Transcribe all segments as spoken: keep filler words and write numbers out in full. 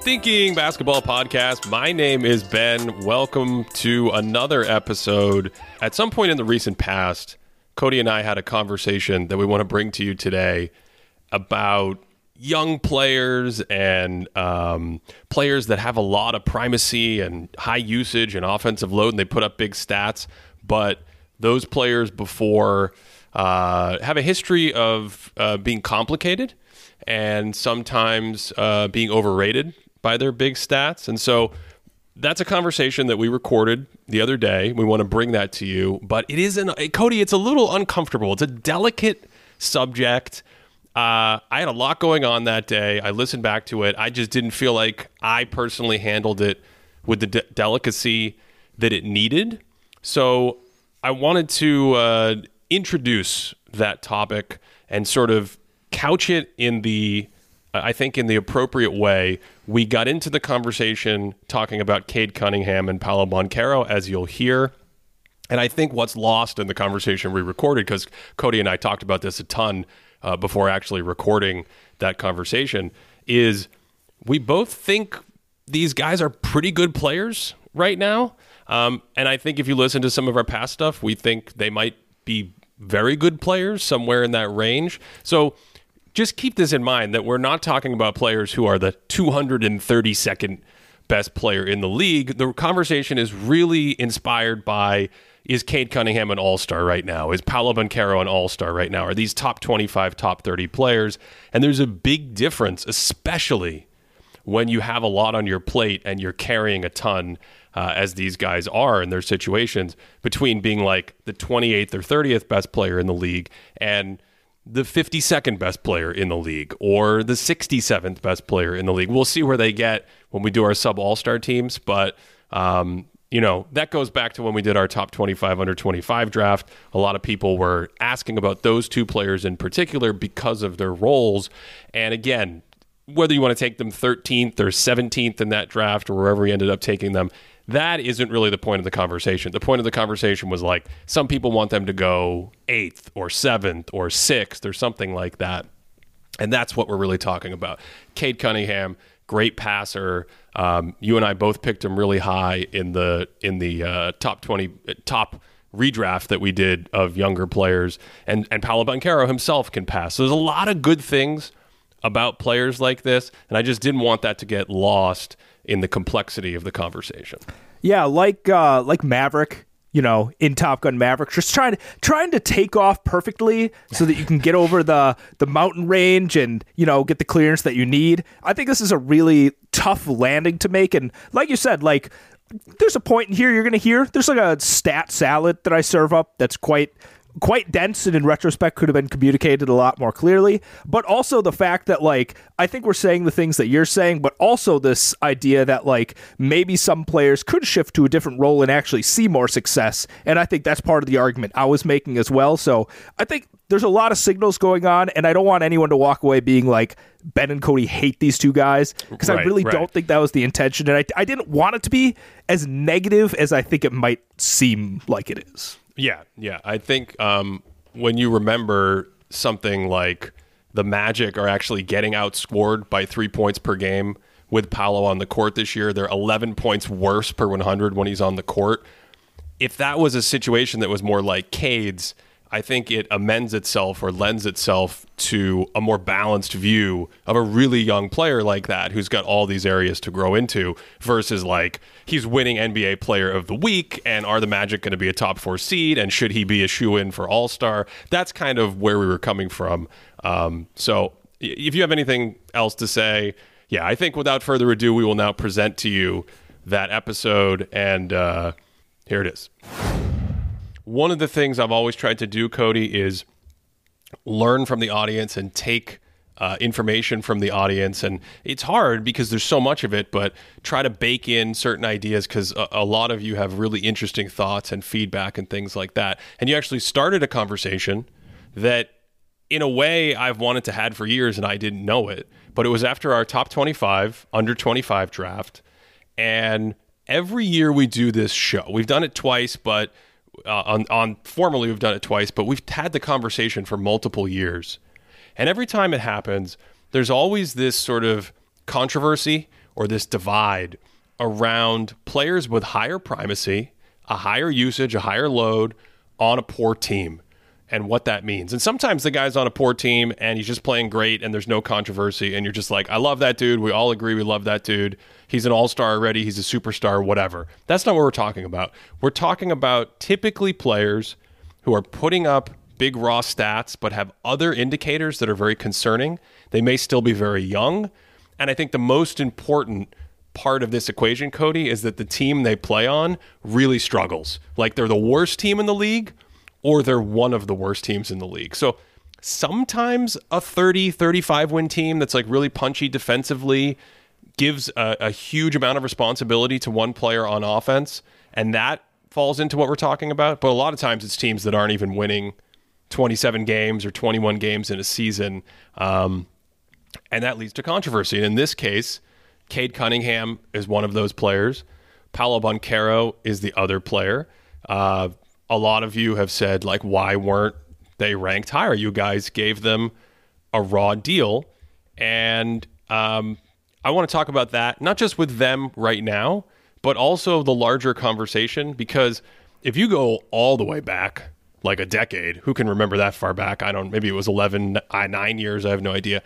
Thinking Basketball Podcast. My name is Ben. Welcome to another episode. At some point in the recent past, Cody and I had a conversation that we want to bring to you today about young players and um, players that have a lot of primacy and high usage and offensive load, and they put up big stats. But those players before uh, have a history of uh, being complicated and sometimes uh, being overrated by their big stats. And so that's a conversation that we recorded the other day. We want to bring that to you. But it is, an, Cody, it's a little uncomfortable. It's a delicate subject. Uh, I had a lot going on that day. I listened back to it. I just didn't feel like I personally handled it with the de- delicacy that it needed. So I wanted to uh, introduce that topic and sort of couch it in the, I think, in the appropriate way. We got into the conversation talking about Cade Cunningham and Paolo Banchero, as you'll hear. And I think what's lost in the conversation we recorded, because Cody and I talked about this a ton uh, before actually recording that conversation, is we both think these guys are pretty good players right now. Um, and I think if you listen to some of our past stuff, we think they might be very good players, somewhere in that range. So just keep this in mind, that we're not talking about players who are the two hundred thirty-second best player in the league. The conversation is really inspired by, is Cade Cunningham an all-star right now? Is Paolo Banchero an all-star right now? Are these top twenty-five, top thirty players? And there's a big difference, especially when you have a lot on your plate and you're carrying a ton, uh, as these guys are in their situations, between being like the twenty-eighth or thirtieth best player in the league and the fifty-second best player in the league or the sixty-seventh best player in the league. We'll see where they get when we do our sub all-star teams. But, um, you know, that goes back to when we did our top twenty-five under twenty-five draft. A lot of people were asking about those two players in particular because of their roles. And again, whether you want to take them thirteenth or seventeenth in that draft or wherever we ended up taking them, that isn't really the point of the conversation. The point of the conversation was like, some people want them to go eighth or seventh or sixth or something like that. And that's what we're really talking about. Cade Cunningham, great passer. Um, you and I both picked him really high in the in the uh, top twenty, top redraft that we did of younger players. And, and Paolo Banchero himself can pass. So there's a lot of good things about players like this, and I just didn't want that to get lost in the complexity of the conversation. Yeah, like uh, like Maverick, you know, in Top Gun Maverick, just trying to trying to take off perfectly so that you can get over the the mountain range and, you know, get the clearance that you need. I think this is a really tough landing to make, and like you said, like there's a point in here you're going to hear there's like a stat salad that I serve up that's quite quite dense and in retrospect could have been communicated a lot more clearly, but also the fact that, like, I think we're saying the things that you're saying, but also this idea that, like, maybe some players could shift to a different role and actually see more success. And I think that's part of the argument I was making as well. So I think there's a lot of signals going on, and I don't want anyone to walk away being like, Ben and Cody hate these two guys, because right, I really right. don't think that was the intention. And I, I didn't want it to be as negative as I think it might seem like it is. Yeah, yeah. I think um, when you remember something like the Magic are actually getting outscored by three points per game with Paolo on the court this year. They're eleven points worse per one hundred when he's on the court. If that was a situation that was more like Cade's, I think it amends itself or lends itself to a more balanced view of a really young player like that who's got all these areas to grow into versus like he's winning N B A Player of the Week, and are the Magic going to be a top four seed, and should he be a shoe-in for All-Star? That's kind of where we were coming from. Um, so if you have anything else to say, yeah, I think without further ado, we will now present to you that episode, and uh, here it is. One of the things I've always tried to do, Cody, is learn from the audience and take uh, information from the audience. And it's hard because there's so much of it, but try to bake in certain ideas because a, a lot of you have really interesting thoughts and feedback and things like that. And you actually started a conversation that, in a way, I've wanted to have for years and I didn't know it. But it was after our top twenty-five, under twenty-five draft. And every year we do this show. We've done it twice, but Uh, on, on formally we've done it twice, but we've had the conversation for multiple years. And every time it happens, there's always this sort of controversy or this divide around players with higher primacy, a higher usage, a higher load on a poor team, and what that means. And sometimes the guy's on a poor team and he's just playing great and there's no controversy and you're just like, I love that dude. We all agree we love that dude. He's an all-star already. He's a superstar, whatever. That's not what we're talking about. We're talking about typically players who are putting up big raw stats but have other indicators that are very concerning. They may still be very young. And I think the most important part of this equation, Cody, is that the team they play on really struggles. Like they're the worst team in the league, or they're one of the worst teams in the league. So sometimes a thirty, thirty-five win team that's like really punchy defensively gives a, a huge amount of responsibility to one player on offense, and that falls into what we're talking about. But a lot of times it's teams that aren't even winning twenty-seven games or twenty-one games in a season, um, and that leads to controversy. And in this case, Cade Cunningham is one of those players. Paolo Banchero is the other player. Uh, a lot of you have said, like, why weren't they ranked higher? You guys gave them a raw deal. And um, I want to talk about that, not just with them right now, but also the larger conversation. Because if you go all the way back, like a decade, who can remember that far back? I don't, maybe it was eleven, nine years. I have no idea.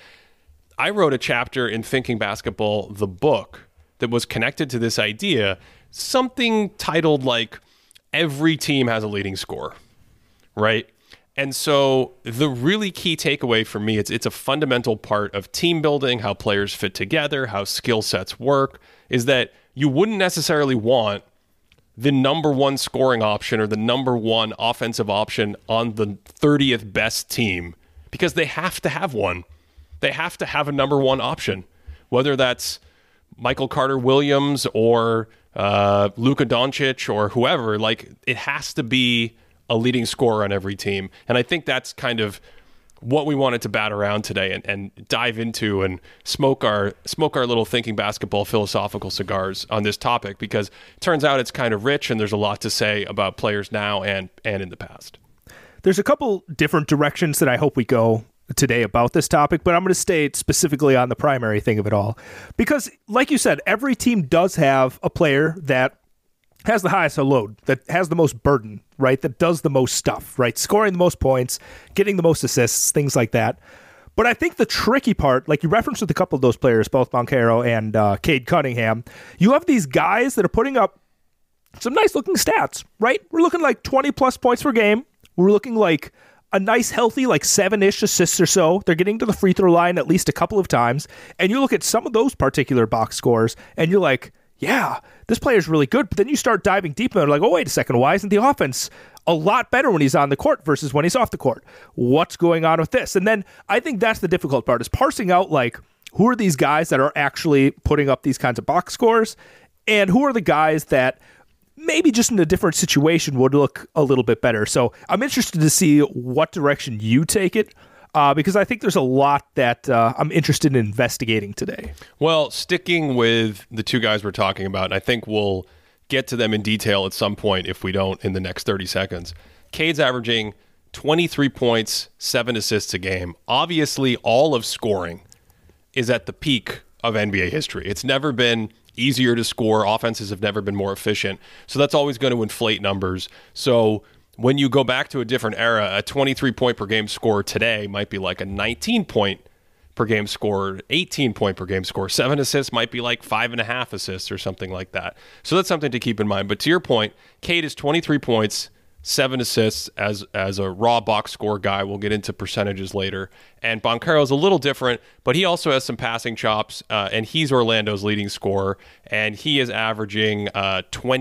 I wrote a chapter in Thinking Basketball, the book, that was connected to this idea, something titled like, every team has a leading scorer, right? And so the really key takeaway for me, it's it's a fundamental part of team building, how players fit together, how skill sets work, is that you wouldn't necessarily want the number one scoring option or the number one offensive option on the thirtieth best team, because they have to have one. They have to have a number one option, whether that's Michael Carter-Williams or uh, Luka Doncic or whoever. Like, it has to be a leading scorer on every team. And I think that's kind of what we wanted to bat around today and, and dive into and smoke our smoke our little Thinking Basketball philosophical cigars on this topic, because it turns out it's kind of rich and there's a lot to say about players now and and in the past. There's a couple different directions that I hope we go today about this topic, but I'm going to stay specifically on the primary thing of it all. Because, like you said, every team does have a player that has the highest load, that has the most burden, right? That does the most stuff, right? Scoring the most points, getting the most assists, things like that. But I think the tricky part, like you referenced with a couple of those players, both Banchero and uh, Cade Cunningham, you have these guys that are putting up some nice looking stats, right? We're looking like twenty plus points per game. We're looking like a nice, healthy, like seven-ish assists or so. They're getting to the free throw line at least a couple of times. And you look at some of those particular box scores, and you're like, yeah, this player's really good. But then you start diving deeper, and like, oh, wait a second, why isn't the offense a lot better when he's on the court versus when he's off the court? What's going on with this? And then I think that's the difficult part, is parsing out, like, who are these guys that are actually putting up these kinds of box scores, and who are the guys that maybe just in a different situation would look a little bit better. So I'm interested to see what direction you take it, uh, because I think there's a lot that uh, I'm interested in investigating today. Well, sticking with the two guys we're talking about, and I think we'll get to them in detail at some point if we don't in the next thirty seconds. Cade's averaging twenty-three points, seven assists a game. Obviously, all of scoring is at the peak of N B A history. It's never been easier to score. Offenses have never been more efficient. So that's always going to inflate numbers. So when you go back to a different era, a twenty-three point per game score today might be like a nineteen point per game score, eighteen point per game score. Seven assists might be like five and a half assists or something like that. So that's something to keep in mind. But to your point, Cade is twenty-three points, seven assists as as a raw box score guy. We'll get into percentages later. And Banchero is a little different, but he also has some passing chops, uh, and he's Orlando's leading scorer, and he is averaging uh,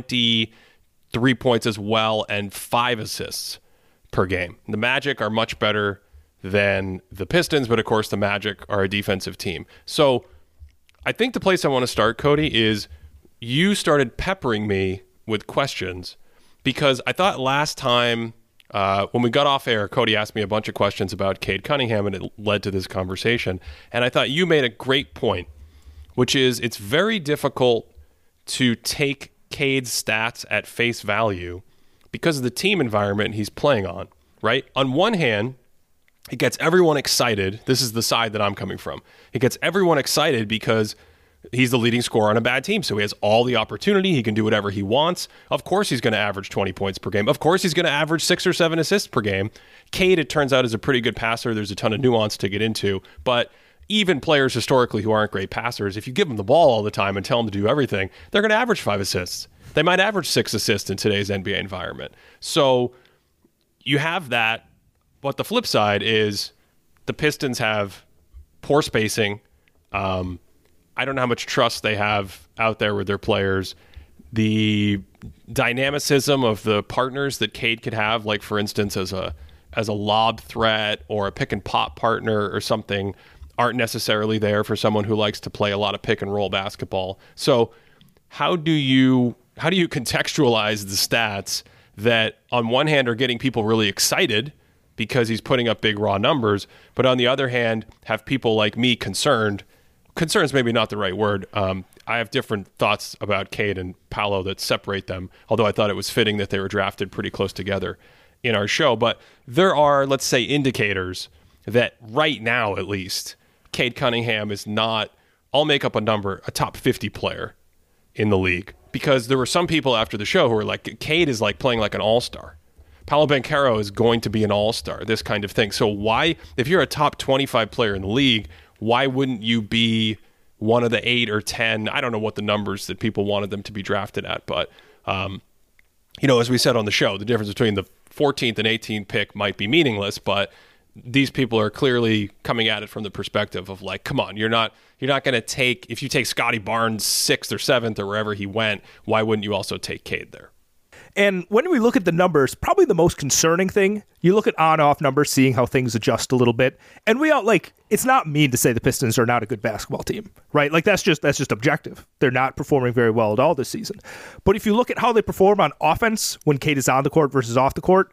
twenty-three points as well and five assists per game. The Magic are much better than the Pistons, but of course the Magic are a defensive team. So I think the place I want to start, Cody, is you started peppering me with questions, because I thought last time uh, when we got off air, Cody asked me a bunch of questions about Cade Cunningham, and it led to this conversation. And I thought you made a great point, which is it's very difficult to take Cade's stats at face value because of the team environment he's playing on, right? On one hand, it gets everyone excited. This is the side that I'm coming from. It gets everyone excited because he's the leading scorer on a bad team, so he has all the opportunity. He can do whatever he wants. Of course he's going to average twenty points per game. Of course he's going to average six or seven assists per game. Cade, it turns out, is a pretty good passer. There's a ton of nuance to get into, but even players historically who aren't great passers, if you give them the ball all the time and tell them to do everything, they're going to average five assists. They might average six assists in today's N B A environment. So you have that, but the flip side is the Pistons have poor spacing. Um, I don't know how much trust they have out there with their players. The dynamicism of the partners that Cade could have, like for instance, as a as a lob threat or a pick and pop partner or something, aren't necessarily there for someone who likes to play a lot of pick and roll basketball. So how do you how do you contextualize the stats that on one hand are getting people really excited because he's putting up big raw numbers, but on the other hand have people like me concerned? Concern's maybe not the right word. Um, I have different thoughts about Cade and Paolo that separate them, although I thought it was fitting that they were drafted pretty close together in our show. But there are, let's say, indicators that right now, at least, Cade Cunningham is not, I'll make up a number, a top fifty player in the league. Because there were some people after the show who were like, Cade is like playing like an all-star. Paolo Banchero is going to be an all-star, this kind of thing. So why, if you're a top twenty-five player in the league, why wouldn't you be one of the eight or ten? I don't know what the numbers that people wanted them to be drafted at, but, um, you know, as we said on the show, the difference between the fourteenth and eighteenth pick might be meaningless, but these people are clearly coming at it from the perspective of like, come on, you're not you're not going to take, if you take Scotty Barnes sixth or seventh or wherever he went, why wouldn't you also take Cade there? And when we look at the numbers, probably the most concerning thing, you look at on-off numbers, seeing how things adjust a little bit, and we all, like, it's not mean to say the Pistons are not a good basketball team, right? Like, that's just that's just objective. They're not performing very well at all this season. But if you look at how they perform on offense when Cade is on the court versus off the court,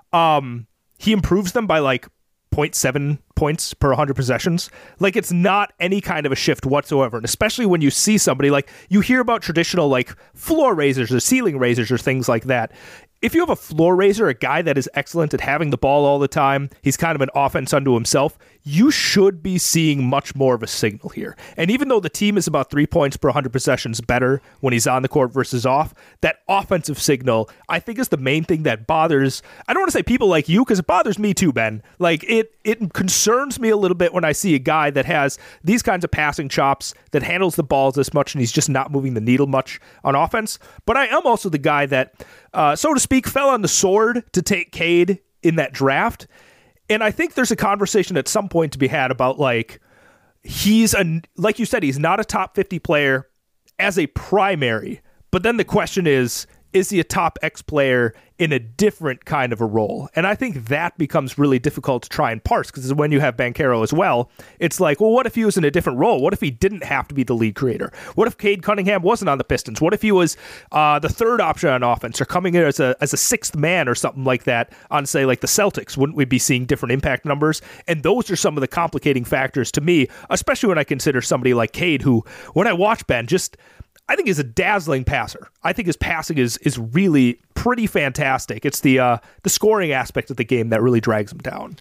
um, he improves them by, like, zero point seven points per one hundred possessions. Like, it's not any kind of a shift whatsoever. And especially when you see somebody, like, you hear about traditional, like, floor raisers or ceiling raisers or things like that. If you have a floor raiser, a guy that is excellent at having the ball all the time, he's kind of an offense unto himself, you should be seeing much more of a signal here. And even though the team is about three points per one hundred possessions better when he's on the court versus off, that offensive signal, I think, is the main thing that bothers, I don't want to say people like you, because it bothers me too, Ben. Like, it, it concerns me a little bit when I see a guy that has these kinds of passing chops, that handles the balls this much, and he's just not moving the needle much on offense. But I am also the guy that, uh, so to speak, fell on the sword to take Cade in that draft. And I think there's a conversation at some point to be had about, like, he's, a, like you said, he's not a top fifty player as a primary. But then the question is, is he a top X player in a different kind of a role? And I think that becomes really difficult to try and parse, because when you have Banchero as well, it's like, well, what if he was in a different role? What if he didn't have to be the lead creator? What if Cade Cunningham wasn't on the Pistons? What if he was uh, the third option on offense, or coming in as a as a sixth man or something like that on, say, like the Celtics? Wouldn't we be seeing different impact numbers? And those are some of the complicating factors to me, especially when I consider somebody like Cade, who, when I watch Ben, just, I think is a dazzling passer. I think his passing is is really pretty fantastic. It's the uh, the scoring aspect of the game that really drags him down.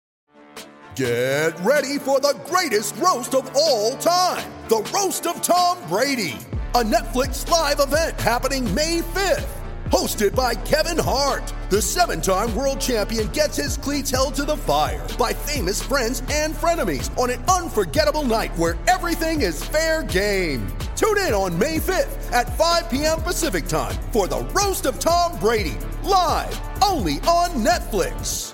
Get ready for the greatest roast of all time, the Roast of Tom Brady, a Netflix live event happening May fifth. Hosted by Kevin Hart, the seven-time world champion gets his cleats held to the fire by famous friends and frenemies on an unforgettable night where everything is fair game. Tune in on May fifth at five p.m. Pacific time for the Roast of Tom Brady, live only on Netflix.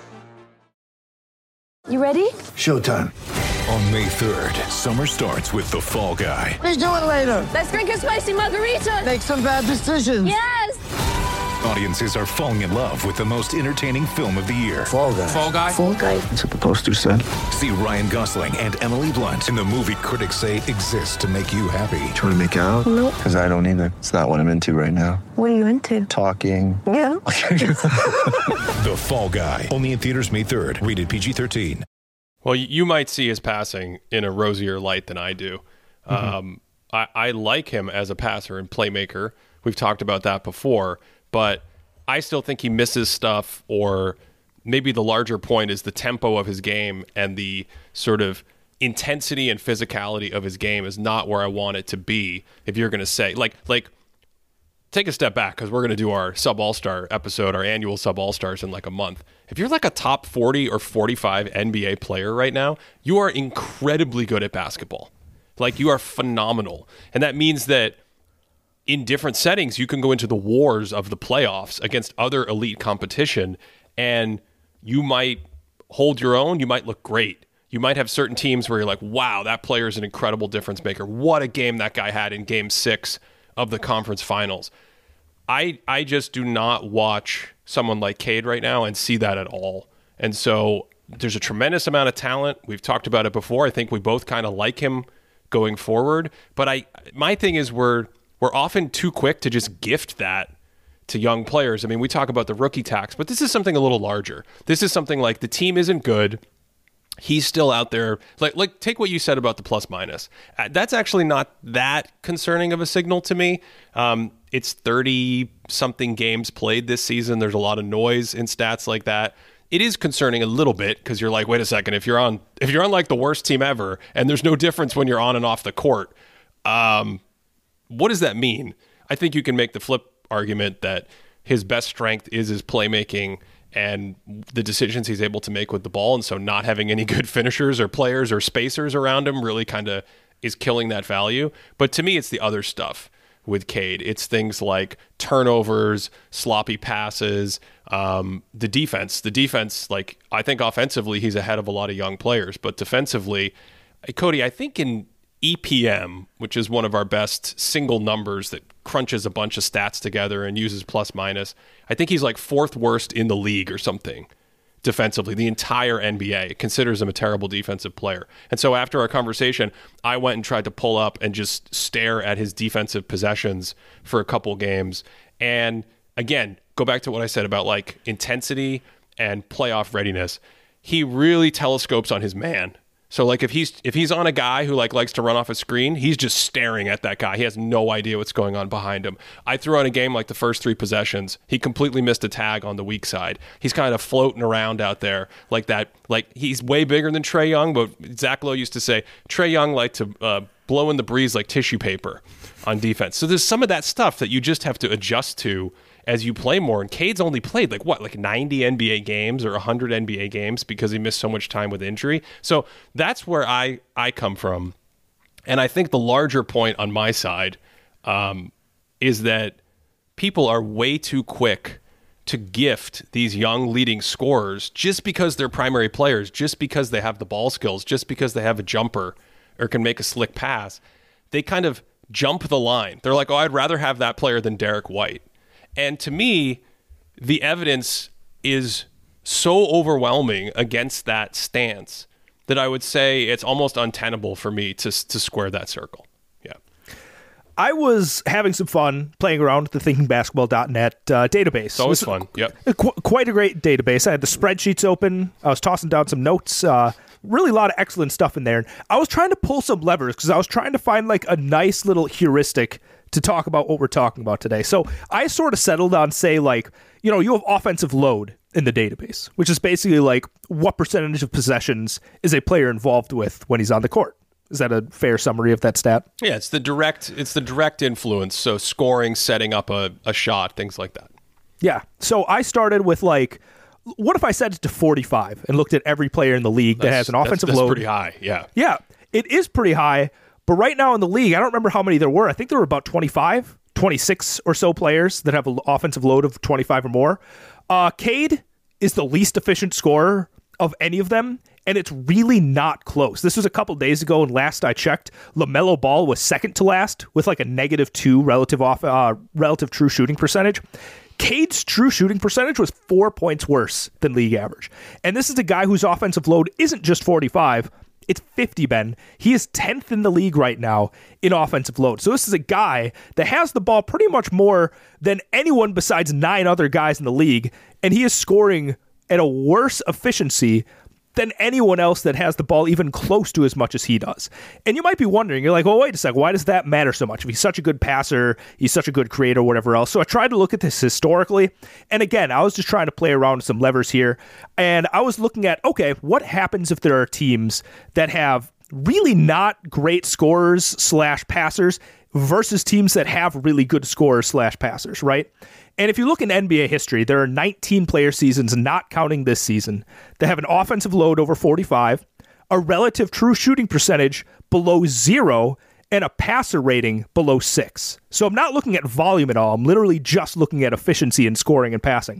You ready? Showtime. On May third, summer starts with The Fall Guy. Let's do it later. Let's drink a spicy margarita. Make some bad decisions. Yes! Audiences are falling in love with the most entertaining film of the year. Fall Guy. Fall Guy? Fall guy. That's what the poster said. See Ryan Gosling and Emily Blunt in the movie critics say exists to make you happy. Trying to make it out? Nope. Because I don't either. It's not what I'm into right now. What are you into? Talking. Yeah. The Fall Guy. Only in theaters May third. Rated P G thirteen. Well, you might see his passing in a rosier light than I do. Mm-hmm. Um, I, I like him as a passer and playmaker. We've talked about that before, but I still think he misses stuff, or maybe the larger point is the tempo of his game and the sort of intensity and physicality of his game is not where I want it to be. If you're going to say, like, like, take a step back, because we're going to do our Sub All-Star episode, our annual Sub All-Stars in like a month. If you're like a top forty or forty-five N B A player right now, you are incredibly good at basketball. Like, you are phenomenal. And that means that in different settings, you can go into the wars of the playoffs against other elite competition, and you might hold your own. You might look great. You might have certain teams where you're like, wow, that player is an incredible difference maker. What a game that guy had in game six of the conference finals. I I just do not watch someone like Cade right now and see that at all. And so there's a tremendous amount of talent. We've talked about it before. I think we both kind of like him going forward. But I my thing is we're we're often too quick to just gift that to young players. I mean, we talk about the rookie tax, but this is something a little larger. This is something like the team isn't good. He's still out there. Like, like take what you said about the plus minus. Uh, that's actually not that concerning of a signal to me. Um, it's thirty-something games played this season. There's a lot of noise in stats like that. It is concerning a little bit because you're like, wait a second, if you're on if you're on like the worst team ever and there's no difference when you're on and off the court, um, what does that mean? I think you can make the flip argument that his best strength is his playmaking and the decisions he's able to make with the ball. And so not having any good finishers or players or spacers around him really kind of is killing that value. But to me, it's the other stuff with Cade. It's things like turnovers, sloppy passes, um, the defense. The defense, like, I think offensively, he's ahead of a lot of young players. But defensively, Cody, I think in E P M, which is one of our best single numbers that crunches a bunch of stats together and uses plus minus, I think he's like fourth worst in the league or something defensively. The entire N B A considers him a terrible defensive player. And so after our conversation, I went and tried to pull up and just stare at his defensive possessions for a couple games. And again, go back to what I said about like intensity and playoff readiness. He really telescopes on his man. So like if he's if he's on a guy who like likes to run off a screen, he's just staring at that guy. He has no idea what's going on behind him. I threw on a game like the first three possessions. He completely missed a tag on the weak side. He's kind of floating around out there like that. Like he's way bigger than Trae Young, but Zach Lowe used to say Trae Young liked to uh, blow in the breeze like tissue paper on defense. So there's some of that stuff that you just have to adjust to as you play more. And Cade's only played like what, like ninety N B A games or one hundred N B A games because he missed so much time with injury. So that's where I, I come from. And I think the larger point on my side um, is that people are way too quick to gift these young leading scorers just because they're primary players, just because they have the ball skills, just because they have a jumper or can make a slick pass. They kind of jump the line. They're like, oh, I'd rather have that player than Derek White. And to me, the evidence is so overwhelming against that stance that I would say it's almost untenable for me to to square that circle. Yeah. I was having some fun playing around with the thinking basketball dot net uh, database. It's always fun. Yep. Qu- quite a great database. I had the spreadsheets open. I was tossing down some notes. Uh, really a lot of excellent stuff in there. I was trying to pull some levers because I was trying to find like a nice little heuristic to talk about what we're talking about today. So I sort of settled on, say, like, you know, you have offensive load in the database, which is basically like what percentage of possessions is a player involved with when he's on the court. Is that a fair summary of that stat? Yeah, it's the direct it's the direct influence. So scoring, setting up a, a shot, things like that. Yeah. So I started with like, what if I set it to forty-five and looked at every player in the league that That's- has an offensive that's, that's load? pretty high, yeah. Yeah, it is pretty high. But right now in the league, I don't remember how many there were. I think there were about twenty-five, twenty-six or so players that have an offensive load of twenty-five or more. Uh, Cade is the least efficient scorer of any of them, and it's really not close. This was a couple days ago, and last I checked, LaMelo Ball was second to last with like a negative two relative off uh, relative true shooting percentage. Cade's true shooting percentage was four points worse than league average. And this is a guy whose offensive load isn't just forty-five, it's fifty, Ben. He is tenth in the league right now in offensive load. So this is a guy that has the ball pretty much more than anyone besides nine other guys in the league, and he is scoring at a worse efficiency than anyone else that has the ball even close to as much as he does. And you might be wondering, you're like, well, wait a sec, why does that matter so much? If he's such a good passer, he's such a good creator, whatever else. So I tried to look at this historically. And again, I was just trying to play around with some levers here. And I was looking at, okay, what happens if there are teams that have really not great scorers slash passers versus teams that have really good scorers slash passers, right? And if you look in N B A history, there are nineteen player seasons, not counting this season, that have an offensive load over forty-five, a relative true shooting percentage below zero, and a passer rating below six. So I'm not looking at volume at all. I'm literally just looking at efficiency in scoring and passing.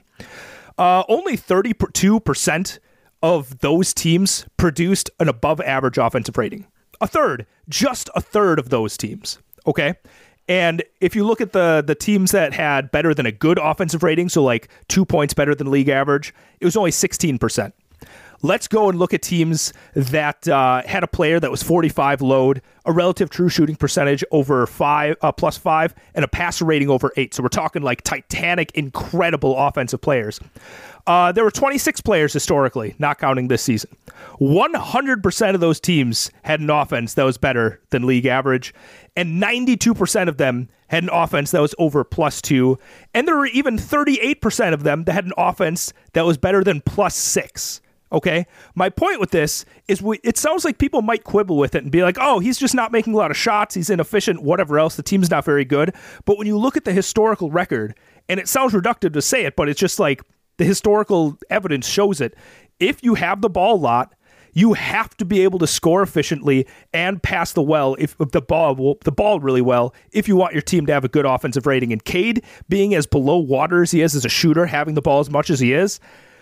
Uh, only thirty-two percent of those teams produced an above average offensive rating. A third, just a third of those teams. Okay. And if you look at the the teams that had better than a good offensive rating, so like two points better than league average, it was only sixteen percent. Let's go and look at teams that uh, had a player that was forty-five load, a relative true shooting percentage over five, uh, plus five, and a passer rating over eight. So we're talking like titanic, incredible offensive players. Uh, there were twenty-six players historically, not counting this season. one hundred percent of those teams had an offense that was better than league average, and ninety-two percent of them had an offense that was over plus two, and there were even thirty-eight percent of them that had an offense that was better than plus six. Okay, my point with this is we, it sounds like people might quibble with it and be like, oh, he's just not making a lot of shots, he's inefficient, whatever else, the team's not very good. But when you look at the historical record, and it sounds reductive to say it, but it's just like the historical evidence shows it. If you have the ball a lot, you have to be able to score efficiently and pass the well if the ball the ball really well if you want your team to have a good offensive rating. And Cade, being as below water as he is as a shooter, having the ball as much as he is,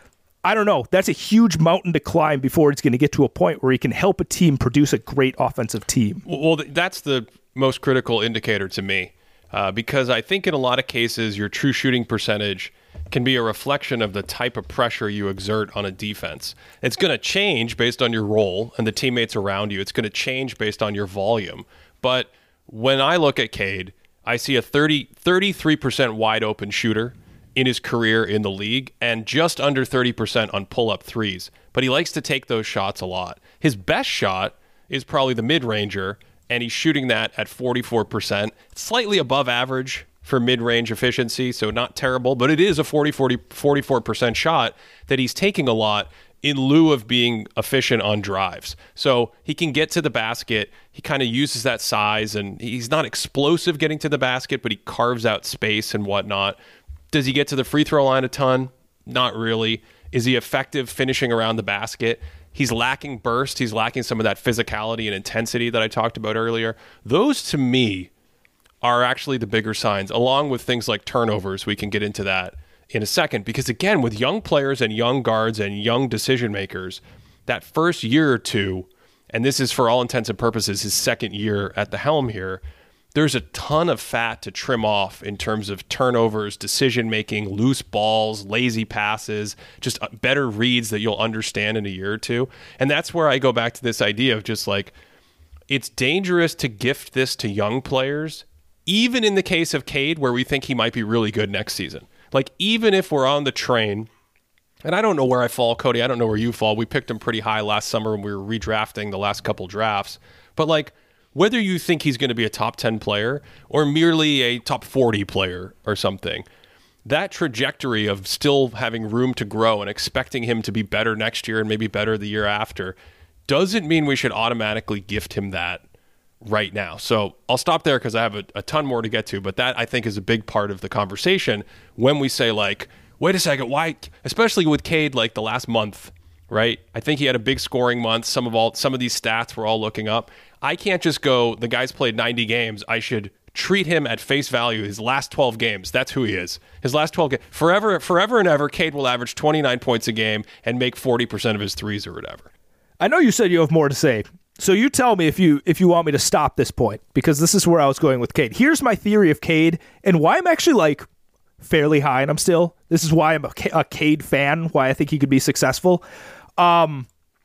I don't know. That's a huge mountain to climb before it's going to get to a point where he can help a team produce a great offensive team. Well, that's the most critical indicator to me, uh, because I think in a lot of cases, your true shooting percentage can be a reflection of the type of pressure you exert on a defense. It's going to change based on your role and the teammates around you. It's going to change based on your volume. But when I look at Cade, I see a thirty, thirty-three percent wide open shooter in his career in the league, and just under thirty percent on pull-up threes. But he likes to take those shots a lot. His best shot is probably the mid-ranger, and he's shooting that at forty-four percent, slightly above average for mid-range efficiency, so not terrible, but it is a forty, forty, forty-four percent shot that he's taking a lot in lieu of being efficient on drives. So he can get to the basket. He kind of uses that size, and he's not explosive getting to the basket, but he carves out space and whatnot. Does he get to the free throw line a ton? Not really. Is he effective finishing around the basket? He's lacking burst. He's lacking some of that physicality and intensity that I talked about earlier. Those, to me, are actually the bigger signs, along with things like turnovers. We can get into that in a second. Because, again, with young players and young guards and young decision makers, that first year or two, and this is for all intents and purposes his second year at the helm here, there's a ton of fat to trim off in terms of turnovers, decision-making, loose balls, lazy passes, just better reads that you'll understand in a year or two. And that's where I go back to this idea of just like, it's dangerous to gift this to young players, even in the case of Cade, where we think he might be really good next season. Like, even if we're on the train, and I don't know where I fall, Cody, I don't know where you fall. We picked him pretty high last summer when we were redrafting the last couple drafts. But like, whether you think he's going to be a top ten player or merely a top forty player or something, that trajectory of still having room to grow and expecting him to be better next year and maybe better the year after doesn't mean we should automatically gift him that right now. So I'll stop there because I have a, a ton more to get to, but that I think is a big part of the conversation when we say like, wait a second, why, especially with Cade, like the last month, right? I think he had a big scoring month. Some of all, some of these stats we're all looking up. I can't just go, the guy's played ninety games. I should treat him at face value. His last twelve games, that's who he is. His last twelve games. Forever, forever and ever, Cade will average twenty-nine points a game and make forty percent of his threes or whatever. I know you said you have more to say. So you tell me if you if you want me to stop this point, because this is where I was going with Cade. Here's my theory of Cade and why I'm actually like fairly high and I'm still. This is why I'm a, a Cade fan, why I think he could be successful. Um,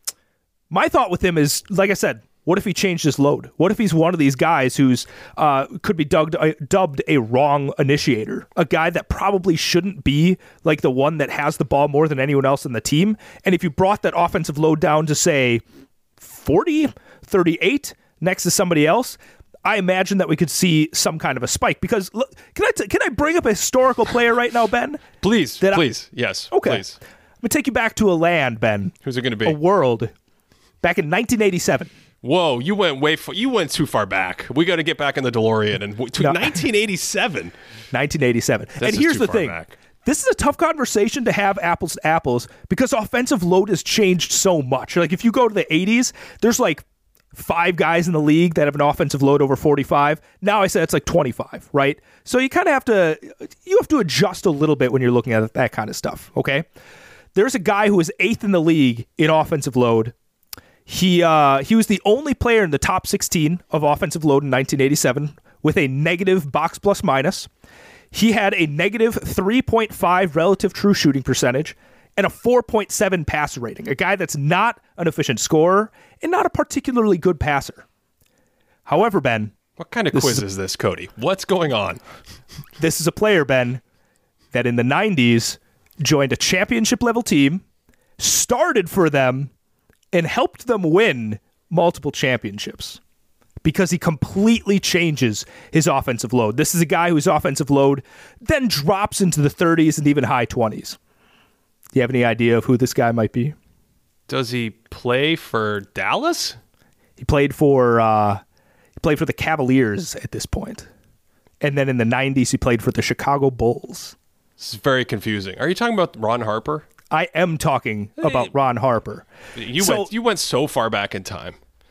my thought with him is, like I said, what if he changed his load? What if he's one of these guys who's uh, could be dubbed, uh, dubbed a wrong initiator, a guy that probably shouldn't be like the one that has the ball more than anyone else in the team? And if you brought that offensive load down to, say, forty, thirty-eight next to somebody else, I imagine that we could see some kind of a spike. Because look, can I t- can I bring up a historical player right now, Ben? Please, that please, I, yes, okay. please. I'm going to take you back to a land, Ben. Who's it going to be? A world back in nineteen eighty-seven. Whoa, you went way far. You went too far back. We got to get back in the DeLorean and to No. nineteen eighty-seven. nineteen eighty-seven. This And is here's too the far thing. back. This is a tough conversation to have apples to apples because offensive load has changed so much. Like if you go to the eighties, there's like five guys in the league that have an offensive load over forty-five. Now I said it's like twenty-five, right? So you kind of have to you have to adjust a little bit when you're looking at that kind of stuff, okay? There's a guy who is eighth in the league in offensive load. He uh, he was the only player in the top sixteen of offensive load in nineteen eighty-seven with a negative box plus minus. He had a negative three point five relative true shooting percentage and a four point seven passer rating. A guy that's not an efficient scorer and not a particularly good passer. However, Ben, What kind of This quiz is is, a- this, Cody? What's going on? this is a player, Ben, that in the nineties joined a championship level team, started for them, and helped them win multiple championships because he completely changes his offensive load. This is a guy whose offensive load then drops into the thirties and even high twenties. Do you have any idea of who this guy might be? Does he play for Dallas? He played for uh, he played for the Cavaliers at this point. And then in the nineties, he played for the Chicago Bulls. This is very confusing. Are you talking about Ron Harper? I am talking about Ron Harper. You So- went you went so far back in time.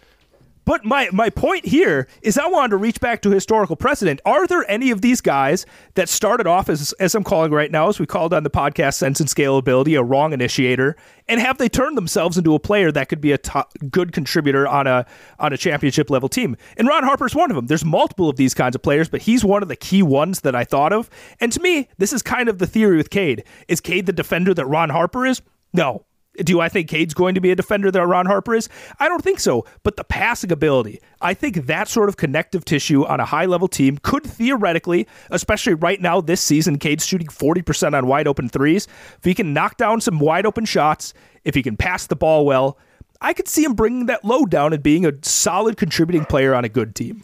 But my, my point here is I wanted to reach back to historical precedent. Are there any of these guys that started off as, as I'm calling right now, as we called on the podcast Sense and Scalability, a wrong initiator, and have they turned themselves into a player that could be a top, good contributor on a on a championship level team? And Ron Harper's one of them. There's multiple of these kinds of players, but he's one of the key ones that I thought of. And to me, this is kind of the theory with Cade. Is Cade the defender that Ron Harper is? No. Do I think Cade's going to be a defender that Ron Harper is? I don't think so. But the passing ability, I think that sort of connective tissue on a high-level team could theoretically, especially right now this season, Cade's shooting forty percent on wide-open threes. If he can knock down some wide-open shots, if he can pass the ball well, I could see him bringing that load down and being a solid contributing player on a good team.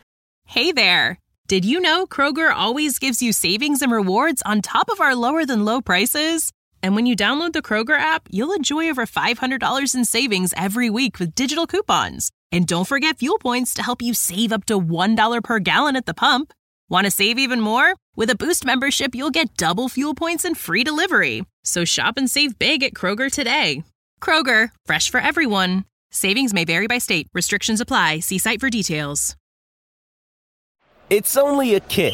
Hey there. Did you know Kroger always gives you savings and rewards on top of our lower-than-low prices? And when you download the Kroger app, you'll enjoy over five hundred dollars in savings every week with digital coupons. And don't forget fuel points to help you save up to one dollar per gallon at the pump. Want to save even more? With a Boost membership, you'll get double fuel points and free delivery. So shop and save big at Kroger today. Kroger, fresh for everyone. Savings may vary by state. Restrictions apply. See site for details. It's only a kick,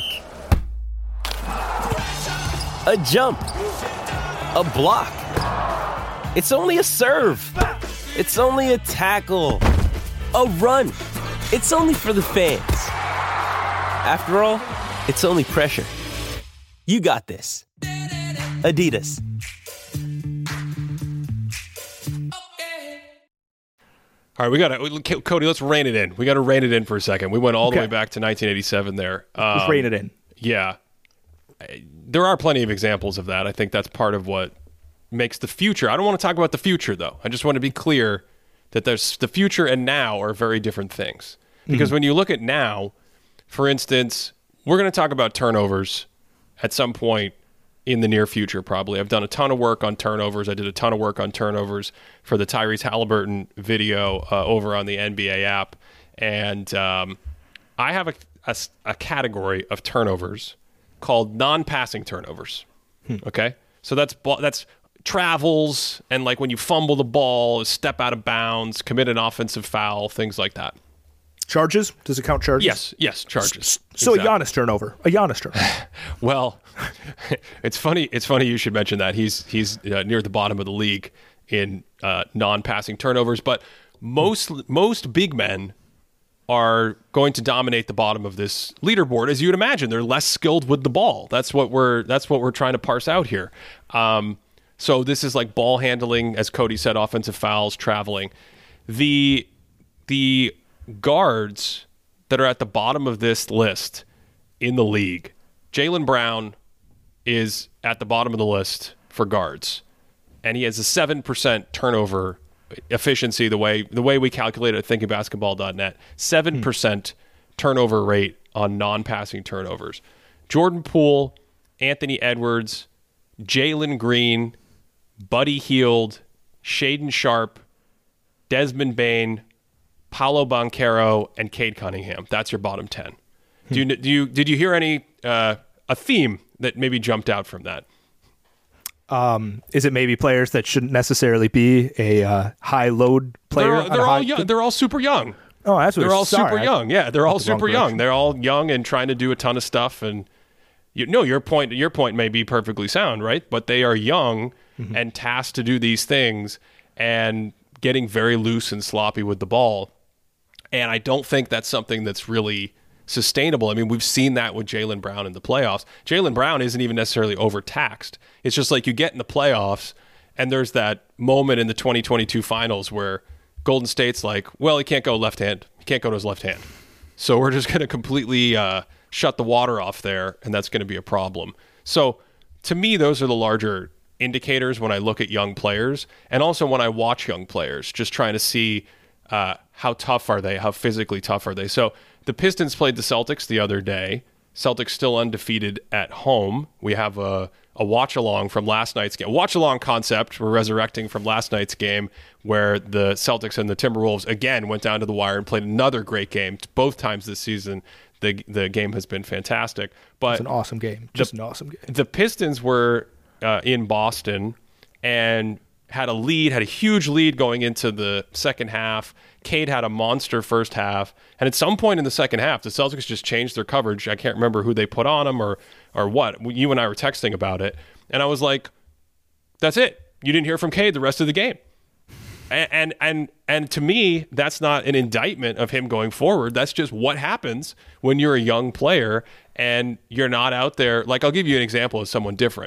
a jump, a block. It's only a serve. It's only a tackle, a run. It's only for the fans. After all, it's only pressure. You got this. Adidas. All right, we got to Cody. Let's rein it in. We got to rein it in for a second. We went all the Okay. way back to nineteen eighty-seven. There, um, Let's rein it in. Yeah, there are plenty of examples of that. I think that's part of what makes the future. I don't want to talk about the future, though. I just want to be clear that there's the future and now are very different things. Because when you look at now, for instance, we're going to talk about turnovers at some point in the near future, probably. I've done a ton of work on turnovers. I did a ton of work on turnovers for the Tyrese Halliburton video uh, over on the N B A app. And um, I have a, a, a category of turnovers called non-passing turnovers. Okay? So that's that's travels and like when you fumble the ball, step out of bounds, commit an offensive foul, things like that. Charges? Does it count charges? Yes, yes, charges. So Exactly. a Giannis turnover. A Giannis turnover. Well, it's funny. It's funny you should mention that. He's he's uh, near the bottom of the league in uh, non-passing turnovers, but most most big men are going to dominate the bottom of this leaderboard, as you would imagine. They're less skilled with the ball. That's what we're that's what we're trying to parse out here. Um, so this is like ball handling, as Cody said, offensive fouls, traveling. The the guards that are at the bottom of this list in the league, Jaylen Brown is at the bottom of the list for guards, and he has a seven percent turnover efficiency the way the way we calculate it at thinking basketball dot net. seven percent turnover rate on non-passing turnovers. Jordan Poole, Anthony Edwards, Jalen Green, Buddy Hield, Shaden Sharp, Desmond Bane, Paolo Banchero, and Cade Cunningham. That's your bottom ten. Do you, do you did you hear any uh, a theme that maybe jumped out from that? Um, is it maybe players that shouldn't necessarily be a uh, high load player? They're, they're all young. They're all super young. Oh, that's what they're all sorry, super I, young. Yeah, they're all the wrong super young. direction. They're all young and trying to do a ton of stuff. And you no, your point your point may be perfectly sound, right? But they are young mm-hmm. and tasked to do these things and getting very loose and sloppy with the ball. And I don't think that's something that's really sustainable. I mean, we've seen that with Jaylen Brown in the playoffs. Jaylen Brown isn't even necessarily overtaxed. It's just like you get in the playoffs and there's that moment in the twenty twenty-two finals where Golden State's like, well, he can't go left hand. He can't go to his left hand. So we're just going to completely uh, shut the water off there, and that's going to be a problem. So to me, those are the larger indicators when I look at young players, and also when I watch young players, just trying to see uh, how tough are they, how physically tough are they. So the Pistons played the Celtics the other day. Celtics still undefeated at home. We have a, a watch-along from last night's game. Watch-along concept we're resurrecting from last night's game where the Celtics and the Timberwolves, again, went down to the wire and played another great game. Both times this season, the the game has been fantastic. But it's an awesome game. Just the, an awesome game. The Pistons were uh, in Boston and had a lead, had a huge lead going into the second half. Cade had a monster first half. And at some point in the second half, the Celtics just changed their coverage. I can't remember who they put on him or or what. You and I were texting about it. And I was like, that's it. You didn't hear from Cade the rest of the game. And, and and and to me, that's not an indictment of him going forward. That's just what happens when you're a young player and you're not out there. Like, I'll give you an example of someone different.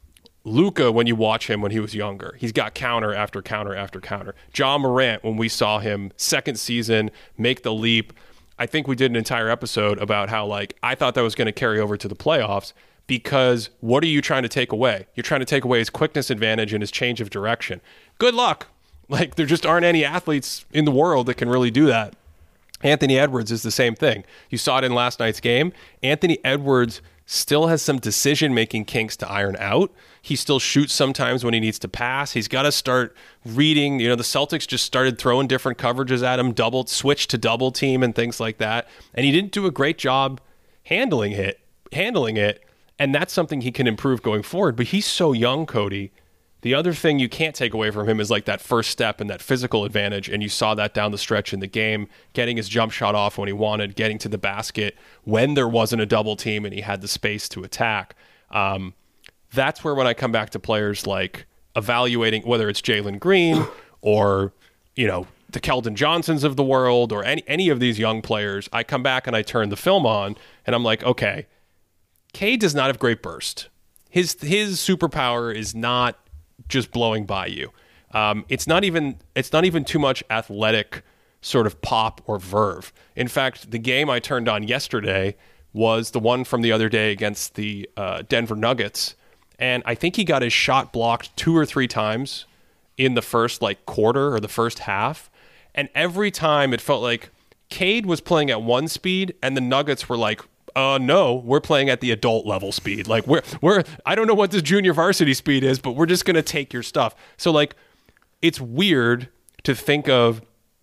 Luka, when you watch him when he was younger, he's got counter after counter after counter. Ja Morant, when we saw him second season make the leap, I think we did an entire episode about how, like, I thought that was going to carry over to the playoffs because what are you trying to take away? You're trying to take away his quickness advantage and his change of direction. Good luck. Like, there just aren't any athletes in the world that can really do that. Anthony Edwards is the same thing. You saw it in last night's game. Anthony Edwards still has some decision-making kinks to iron out. He still shoots sometimes when he needs to pass. He's got to start reading. You know, the Celtics just started throwing different coverages at him, double, switch to double team and things like that. And he didn't do a great job handling it, handling it. And that's something he can improve going forward. But he's so young, Cody. The other thing you can't take away from him is like that first step and that physical advantage. And you saw that down the stretch in the game, getting his jump shot off when he wanted, getting to the basket when there wasn't a double team and he had the space to attack. Um, that's where when I come back to players like evaluating whether it's Jalen Green or, you know, the Keldon Johnsons of the world or any, any of these young players, I come back and I turn the film on and I'm like, okay, Cade does not have great burst. His, his superpower is not just blowing by you. Um, it's not even it's not even too much athletic sort of pop or verve. In fact, the game I turned on yesterday was the one from the other day against the uh, Denver Nuggets, and I think he got his shot blocked two or three times in the first like quarter or the first half, and every time it felt like Cade was playing at one speed and the Nuggets were like, Uh, no, we're playing at the adult level speed. Like we're, we're, I don't know what this junior varsity speed is, but we're just going to take your stuff. So like, it's weird to think of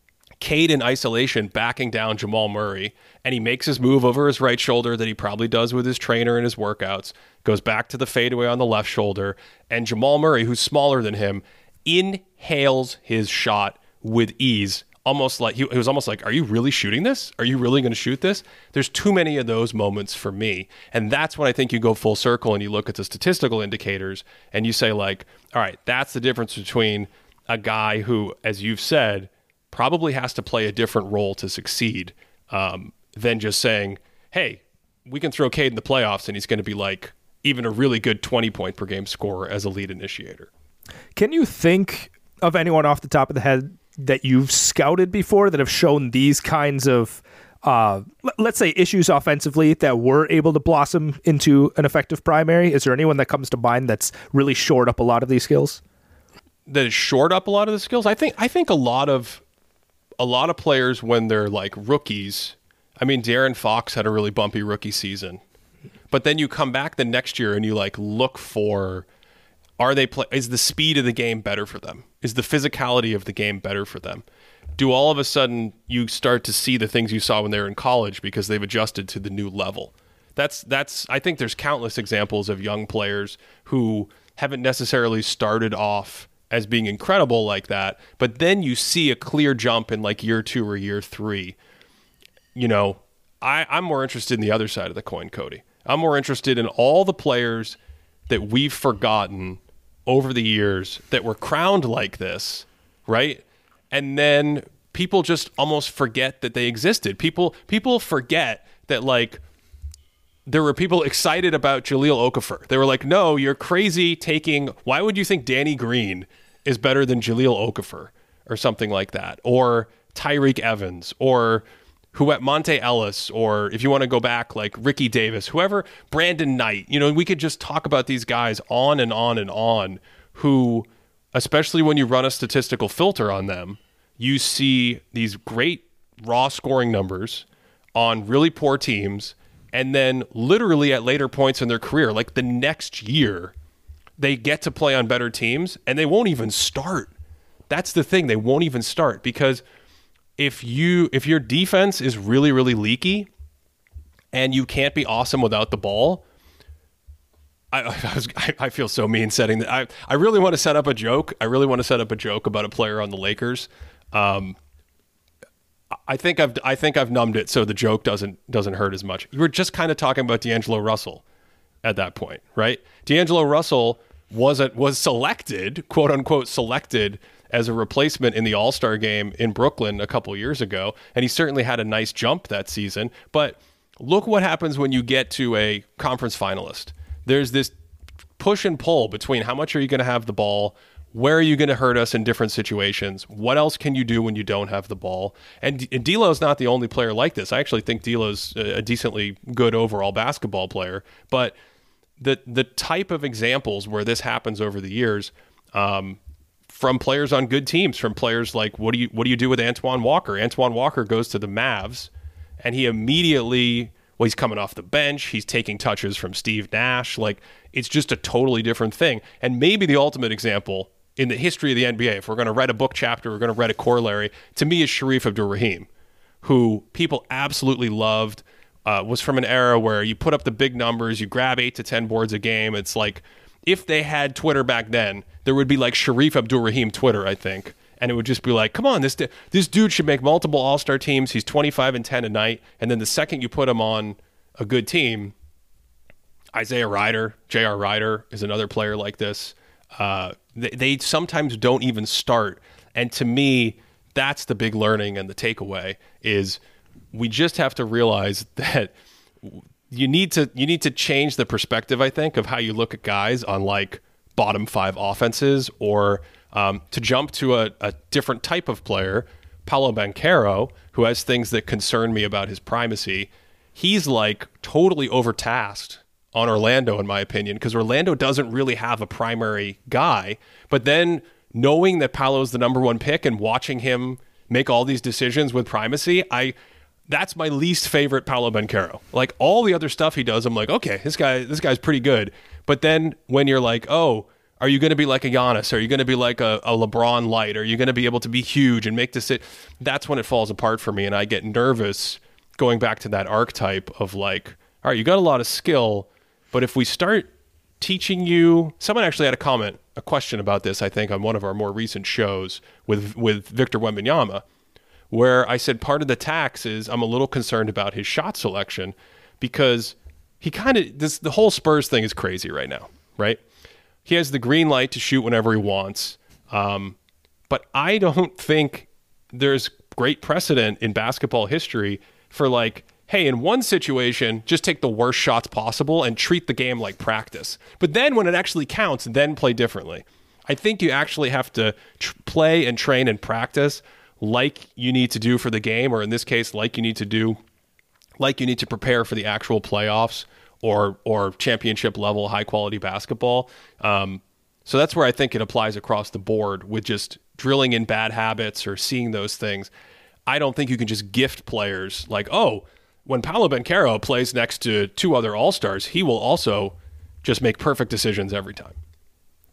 Cade in isolation backing down Jamal Murray, and he makes his move over his right shoulder that he probably does with his trainer in his workouts, goes back to the fadeaway on the left shoulder, and Jamal Murray, who's smaller than him, inhales his shot with ease. Almost like he, he was almost like, are you really shooting this? Are you really going to shoot this? There's too many of those moments for me. And that's when I think you go full circle and you look at the statistical indicators and you say like, all right, that's the difference between a guy who, as you've said, probably has to play a different role to succeed um, than just saying, hey, we can throw Cade in the playoffs and he's going to be like even a really good twenty point per game scorer as a lead initiator. Can you think of anyone off the top of the head that you've scouted before that have shown these kinds of, uh, let's say, issues offensively that were able to blossom into an effective primary? Is there anyone that comes to mind that's really shored up a lot of these skills? That has shored up a lot of the skills? I think I think a lot of a lot of players when they're like rookies. I mean, De'Aaron Fox had a really bumpy rookie season, but then you come back the next year and you like look for Are they play? Is the speed of the game better for them? Is the physicality of the game better for them? Do all of a sudden you start to see the things you saw when they were in college because they've adjusted to the new level? That's that's. I think there's countless examples of young players who haven't necessarily started off as being incredible like that, but then you see a clear jump in like year two or year three. You know, I, I'm more interested in the other side of the coin, Cody. I'm more interested in all the players that we've forgotten over the years that were crowned like this, right? And then people just almost forget that they existed. People people forget that, like, there were people excited about Jahlil Okafor. They were like, no, you're crazy taking, why would you think Danny Green is better than Jahlil Okafor or something like that? Or Tyreek Evans or who at Monte Ellis, or if you want to go back, like Ricky Davis, whoever, Brandon Knight. You know, we could just talk about these guys on and on and on who, especially when you run a statistical filter on them, you see these great raw scoring numbers on really poor teams, and then literally at later points in their career, like the next year, they get to play on better teams and they won't even start. That's the thing. They won't even start because if you if your defense is really, really leaky and you can't be awesome without the ball, I, I, was, I, I feel so mean setting that. I, I really want to set up a joke. I really want to set up a joke about a player on the Lakers. Um, I think I've I think I've numbed it so the joke doesn't doesn't hurt as much. You were just kind of talking about D'Angelo Russell at that point, right? D'Angelo Russell wasn't was selected, quote unquote, selected as a replacement in the All-Star game in Brooklyn a couple years ago, and he certainly had a nice jump that season. But look what happens when you get to a conference finalist. There's this push and pull between how much are you going to have the ball, where are you going to hurt us in different situations, what else can you do when you don't have the ball? And, and D'Lo's not the only player like this. I actually think D'Lo's a decently good overall basketball player, but the the type of examples where this happens over the years, um, from players on good teams, from players like, what do you what do you do with Antoine Walker? Antoine Walker goes to the Mavs, and he immediately, well, he's coming off the bench. He's taking touches from Steve Nash. Like, it's just a totally different thing. And maybe the ultimate example in the history of the N B A, if we're going to write a book chapter, we're going to write a corollary, to me is Sharif Abdur-Rahim, who people absolutely loved, uh, was from an era where you put up the big numbers, you grab eight to ten boards a game. It's like, if they had Twitter back then, there would be like Sharif Abdur-Rahim Twitter, I think. And it would just be like, come on, this this dude should make multiple All-Star teams. He's twenty-five and ten a night. And then the second you put him on a good team, Isaiah Ryder, J R Ryder is another player like this. Uh, they, they sometimes don't even start. And to me, that's the big learning and the takeaway is we just have to realize that you need to you need to change the perspective, I think, of how you look at guys on like bottom five offenses, or um, to jump to a, a different type of player, Paolo Banchero, who has things that concern me about his primacy. He's like totally overtasked on Orlando, in my opinion, because Orlando doesn't really have a primary guy. But then knowing that Paolo's the number one pick and watching him make all these decisions with primacy, I that's my least favorite Paolo Banchero. Like, all the other stuff he does, I'm like, okay, this guy this guy's pretty good. But then when you're like, oh, are you going to be like a Giannis? Are you going to be like a, a LeBron light? Are you going to be able to be huge and make this? That's when it falls apart for me, and I get nervous going back to that archetype of like, all right, you got a lot of skill, but if we start teaching you, someone actually had a comment, a question about this, I think, on one of our more recent shows with with Victor Wembanyama, where I said part of the tax is I'm a little concerned about his shot selection because he kind of, this the whole Spurs thing is crazy right now, right? He has the green light to shoot whenever he wants, um, but I don't think there's great precedent in basketball history for like, hey, in one situation, just take the worst shots possible and treat the game like practice. But then when it actually counts, then play differently. I think you actually have to tr- play and train and practice like you need to do for the game, or in this case, like you need to do, like you need to prepare for the actual playoffs or or championship level high quality basketball. Um, so that's where I think it applies across the board with just drilling in bad habits or seeing those things. I don't think you can just gift players like, oh, when Paolo Banchero plays next to two other All-Stars, he will also just make perfect decisions every time.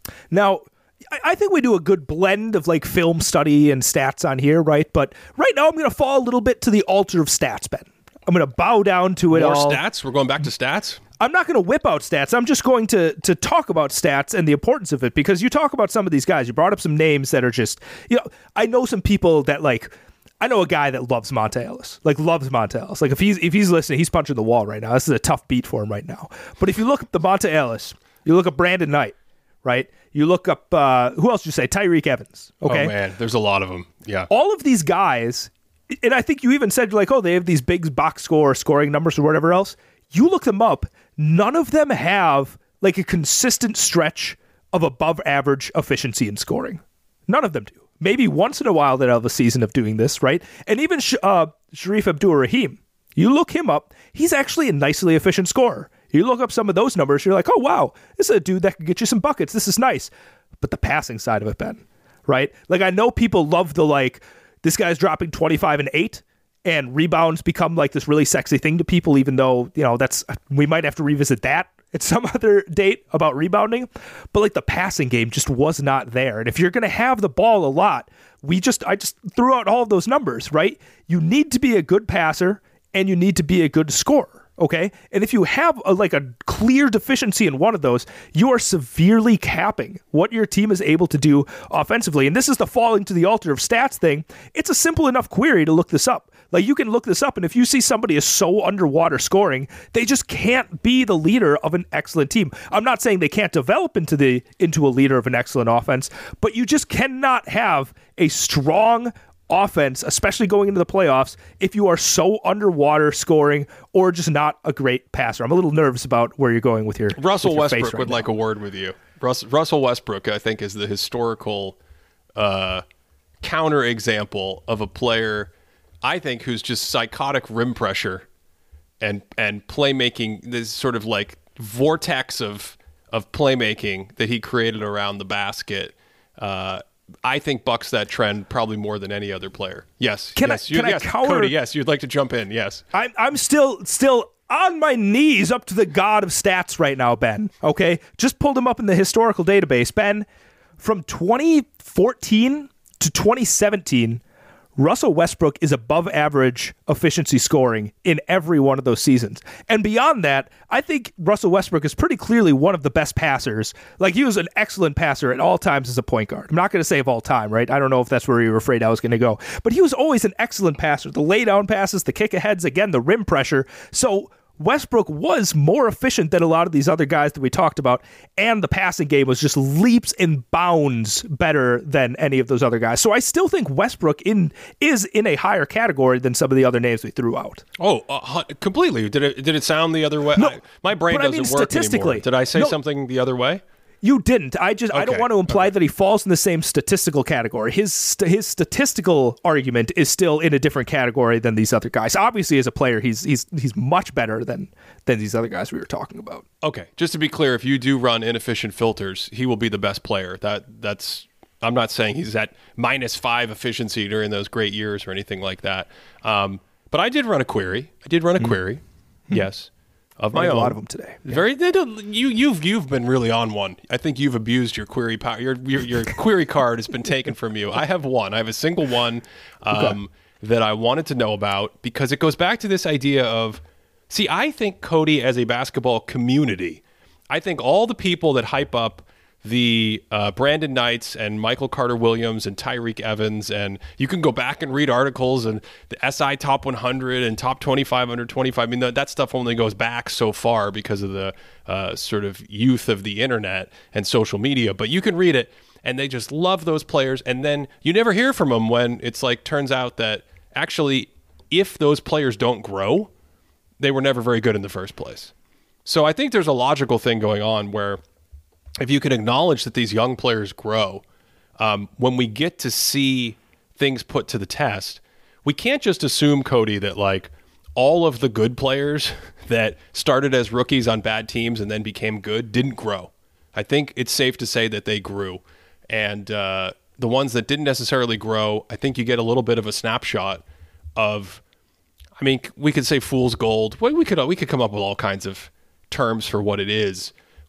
Now, I, I think we do a good blend of like film study and stats on here, right? But right now I'm going to fall a little bit to the altar of stats, Ben. I'm going to bow down to it More all. stats? We're going back to stats? I'm not going to whip out stats. I'm just going to to talk about stats and the importance of it, because you talk about some of these guys. You brought up some names that are just, you know, I know some people that like, I know a guy that loves Monta Ellis, like loves Monta Ellis. Like if he's if he's listening, he's punching the wall right now. This is a tough beat for him right now. But if you look up the Monta Ellis, you look up Brandon Knight, right? You look up, uh, who else did you say? Tyreek Evans. Okay. Oh, man. There's a lot of them. Yeah. All of these guys, and I think you even said, like, oh, they have these big box score scoring numbers or whatever else. You look them up. None of them have, like, a consistent stretch of above average efficiency in scoring. None of them do. Maybe once in a while they'll have a season of doing this, right? And even uh, Sharif Abdur-Rahim, you look him up, he's actually a nicely efficient scorer. You look up some of those numbers, you're like, oh, wow, this is a dude that can get you some buckets. This is nice. But the passing side of it, Ben, right? Like, I know people love the, like, this guy's dropping twenty-five and eight, and rebounds become, like, this really sexy thing to people, even though, you know, that's, we might have to revisit that at some other date about rebounding. But, like, the passing game just was not there. And if you're going to have the ball a lot, we just, I just threw out all of those numbers, right? You need to be a good passer, and you need to be a good scorer. Okay, and if you have a, like a clear deficiency in one of those, you are severely capping what your team is able to do offensively. And this is the falling to the altar of stats thing. It's a simple enough query to look this up. Like, you can look this up, and if you see somebody is so underwater scoring, they just can't be the leader of an excellent team. I'm not saying they can't develop into the into a leader of an excellent offense, but you just cannot have a strong offense, especially going into the playoffs, if you are so underwater scoring or just not a great passer. I'm a little nervous about where you're going with your Russell with your Westbrook face right would now. like a word with you. Russ, Russell Westbrook, I think, is the historical uh, counter example of a player, I think, who's just psychotic rim pressure and and playmaking, this sort of like vortex of of playmaking that he created around the basket. Uh, I think bucks that trend probably more than any other player. Yes. Can yes, I, can yes, I counter? Cody, yes, you'd like to jump in. Yes. I'm, I'm still still on my knees up to the god of stats right now, Ben. Okay? Just pulled him up in the historical database. Ben, from twenty fourteen to twenty seventeen, Russell Westbrook is above average efficiency scoring in every one of those seasons. And beyond that, I think Russell Westbrook is pretty clearly one of the best passers. Like, he was an excellent passer at all times as a point guard. I'm not going to say of all time, right? I don't know if that's where you were afraid I was going to go. But he was always an excellent passer. The laydown passes, the kick-aheads, again, the rim pressure. So Westbrook was more efficient than a lot of these other guys that we talked about, and the passing game was just leaps and bounds better than any of those other guys. So I still think Westbrook in is in a higher category than some of the other names we threw out. Oh, uh, completely. Did it did it sound the other way? No, I, my brain but I doesn't mean work statistically. anymore. Did I say No. something the other way? You didn't. I just I don't Okay, want to imply okay. that he falls in the same statistical category. His st- his statistical argument is still in a different category than these other guys. Obviously, as a player, he's he's he's much better than than these other guys we were talking about. Okay, just to be clear, if you do run inefficient filters, he will be the best player. That that's. I'm not saying he's at minus five efficiency during those great years or anything like that. Um, but I did run a query. I did run a query. Yes. Of my Running own. a lot of them today. Yeah. Very, they don't- you, you've you've been really on one. I think you've abused your query power. Your your, your query card has been taken from you. I have one. I have a single one um, Okay. that I wanted to know about because it goes back to this idea of, see, I think Cody as a basketball community, I think all the people that hype up the uh, Brandon Knights and Michael Carter-Williams and Tyreek Evans, and you can go back and read articles and the S I Top one hundred and Top twenty-five under twenty-five. I mean, that, that stuff only goes back so far because of the uh, sort of youth of the internet and social media. But you can read it, and they just love those players. And then you never hear from them when it's like turns out that actually, if those players don't grow, they were never very good in the first place. So I think there's a logical thing going on where if you can acknowledge that these young players grow, um, when we get to see things put to the test, we can't just assume, Cody, that like all of the good players that started as rookies on bad teams and then became good didn't grow. I think it's safe to say that they grew. And uh, the ones that didn't necessarily grow, I think you get a little bit of a snapshot of, I mean, we could say fool's gold. Well, we could we could come up with all kinds of terms for what it is,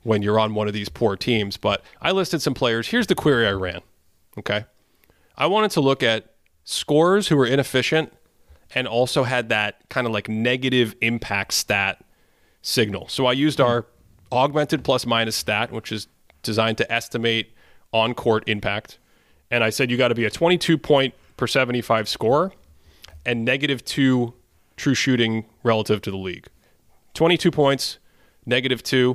when you're on one of these poor teams. But I listed some players. Here's the query I ran. Okay. I wanted to look at scorers who were inefficient and also had that kind of like negative impact stat signal. So I used our augmented plus minus stat, which is designed to estimate on-court impact. And I said you got to be a twenty-two point per seventy-five scorer and negative two true shooting relative to the league. twenty-two points, negative two.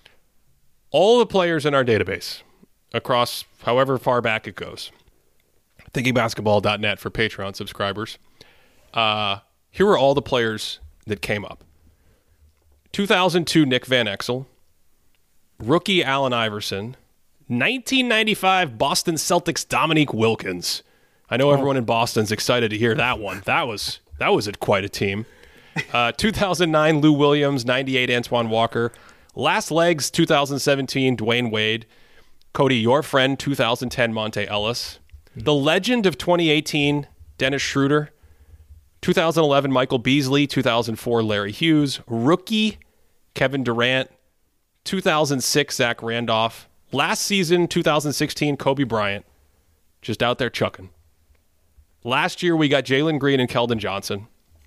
All the players in our database across however far back it goes. thinking basketball dot net for Patreon subscribers. Uh, here are all the players that came up. two thousand two Nick Van Exel, rookie Allen Iverson, nineteen ninety-five Boston Celtics Dominique Wilkins. I know everyone in Boston's excited to hear that one. That was that was a, quite a team. Uh, two thousand nine Lou Williams, ninety-eight Antoine Walker, last legs two thousand seventeen Dwayne Wade, Cody, your friend two thousand ten Monte Ellis, the legend of twenty eighteen Dennis Schroeder, two thousand eleven Michael Beasley, two thousand four Larry Hughes, rookie Kevin Durant, two thousand six Zach Randolph, last season two thousand sixteen Kobe Bryant, just out there chucking. Last year we got Jalen Green and Keldon Johnson,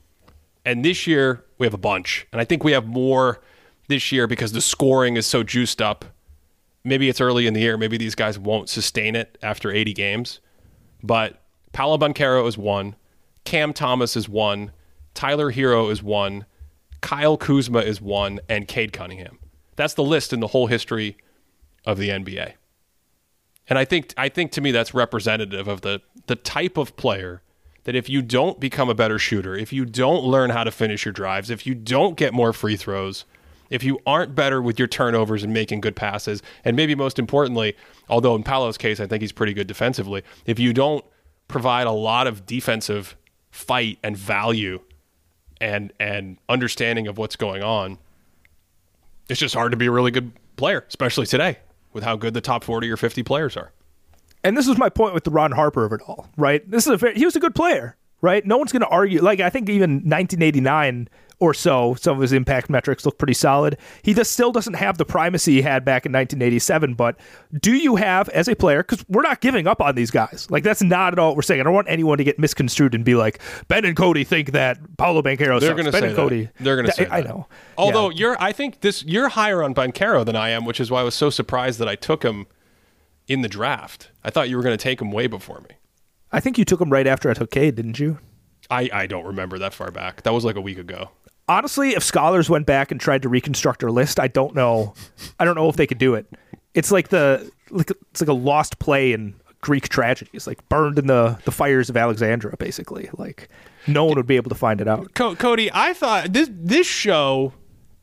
and this year we have a bunch, and I think we have more this year because the scoring is so juiced up. Maybe it's early in the year, maybe these guys won't sustain it after eighty games, but Paolo Banchero is one, Cam Thomas is one, Tyler Hero is one, Kyle Kuzma is one, and Cade Cunningham. That's the list in the whole history of the N B A. And I think I think to me that's representative of the the type of player that if you don't become a better shooter, if you don't learn how to finish your drives, if you don't get more free throws, if you aren't better with your turnovers and making good passes, and maybe most importantly, although in Paolo's case I think he's pretty good defensively, if you don't provide a lot of defensive fight and value and and understanding of what's going on, it's just hard to be a really good player, especially today with how good the top forty or fifty players are. And this is my point with the Ron Harper of it all, right? This is a very, he was a good player, right? No one's going to argue. Like, I think even nineteen eighty-nine or so, some of his impact metrics look pretty solid. He just still doesn't have the primacy he had back in nineteen eighty-seven. But do you have, as a player, because we're not giving up on these guys. Like, that's not at all what we're saying. I don't want anyone to get misconstrued and be like, Ben and Cody think that Paolo Banchero They're sucks. going to Ben say and Cody, that. They're going to say I, that. I know. Although yeah. you're, I think this you're higher on Banchero than I am, which is why I was so surprised that I took him in the draft. I thought you were going to take him way before me. I think you took him right after I took Cade, didn't you? I, I don't remember that far back. That was like a week ago. Honestly, if scholars went back and tried to reconstruct their list, I don't know. I don't know if they could do it. It's like the like it's like a lost play in Greek tragedy. It's like burned in the, the fires of Alexandria, basically. Like no one would be able to find it out. Co- Cody, I thought this this show,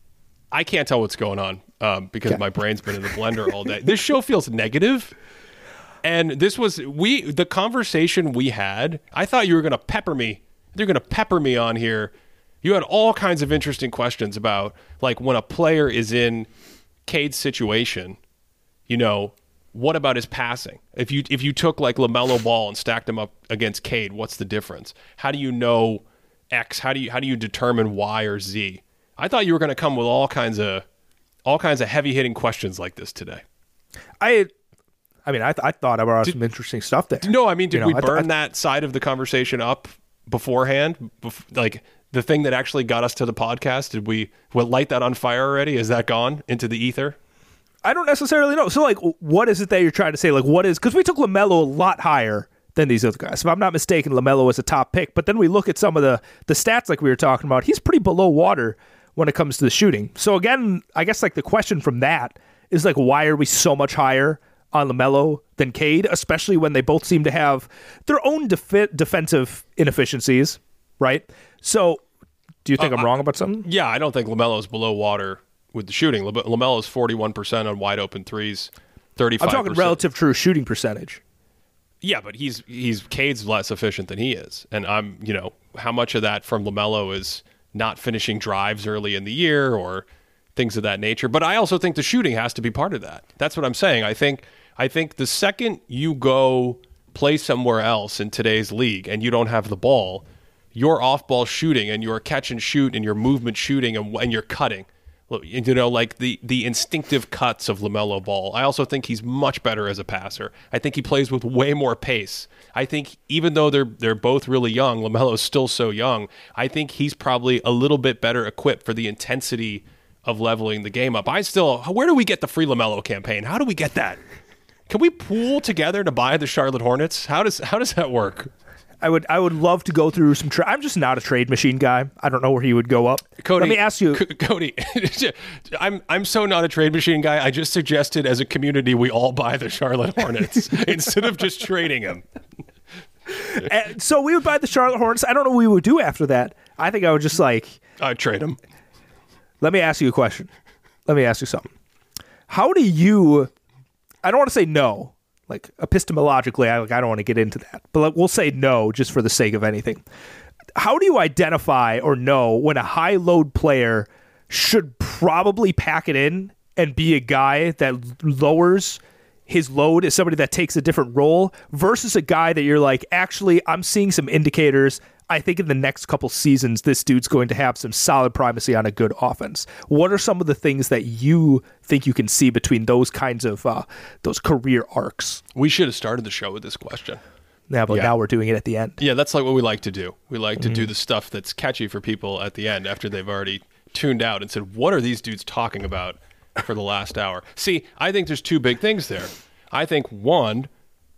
I can't tell what's going on um, because yeah. my brain's been in the blender all day. This show feels negative. And this was we the conversation we had. I thought you were going to pepper me. You're going to pepper me on here. You had all kinds of interesting questions about, like, when a player is in Cade's situation, you know, what about his passing? If you if you took, like, LaMelo Ball and stacked him up against Cade, what's the difference? How do you know X? How do you how do you determine Y or Z? I thought you were going to come with all kinds of all kinds of heavy-hitting questions like this today. I I mean, I, th- I thought I brought did, some interesting stuff there. No, I mean, did you know, we burn th- th- that side of the conversation up beforehand? Bef- like, the thing that actually got us to the podcast, did we what, light that on fire already? Is that gone into the ether? I don't necessarily know. So, like, what is it that you're trying to say? Like, what is... Because we took LaMelo a lot higher than these other guys. If I'm not mistaken, LaMelo was a top pick. But then we look at some of the, the stats like we were talking about. He's pretty below water when it comes to the shooting. So, again, I guess, like, the question from that is, like, why are we so much higher on LaMelo than Cade, especially when they both seem to have their own def- defensive inefficiencies, right? So, do you think uh, I'm wrong about something? Yeah, I don't think LaMelo's below water with the shooting. La- LaMelo's forty-one percent on wide open threes, thirty-five percent. I'm talking relative true shooting percentage. Yeah, but he's he's Cade's less efficient than he is. And I'm, you know, how much of that from LaMelo is not finishing drives early in the year or things of that nature. But I also think the shooting has to be part of that. That's what I'm saying. I think I think the second you go play somewhere else in today's league and you don't have the ball, your off-ball shooting and your catch and shoot and your movement shooting and, and your cutting, You know, like the, the instinctive cuts of LaMelo Ball. I also think he's much better as a passer. I think he plays with way more pace. I think even though they're they're both really young, LaMelo's still so young, I think he's probably a little bit better equipped for the intensity of leveling the game up. I still, where do we get the free LaMelo campaign? How do we get that? Can we pool together to buy the Charlotte Hornets? How does how does that work? I would I would love to go through some. Tra- I'm just not a trade machine guy. I don't know where he would go up. Cody, let me ask you, C- Cody. I'm I'm so not a trade machine guy. I just suggested as a community we all buy the Charlotte Hornets instead of just trading them. And so we would buy the Charlotte Hornets. I don't know what we would do after that. I think I would just like I'd trade them. Let me ask you a question. Let me ask you something. How do you? I don't want to say no. Like epistemologically, I like I don't want to get into that, but we'll say no just for the sake of anything. How do you identify or know when a high load player should probably pack it in and be a guy that lowers his load as somebody that takes a different role versus a guy that you're like, actually, I'm seeing some indicators. I think in the next couple seasons, this dude's going to have some solid primacy on a good offense. What are some of the things that you think you can see between those kinds of uh, those career arcs? We should have started the show with this question. Yeah, but yeah. now we're doing it at the end. Yeah, that's like what we like to do. We like to Mm-hmm. do the stuff that's catchy for people at the end after they've already tuned out and said, what are these dudes talking about for the last hour? See, I think there's two big things there. I think, one,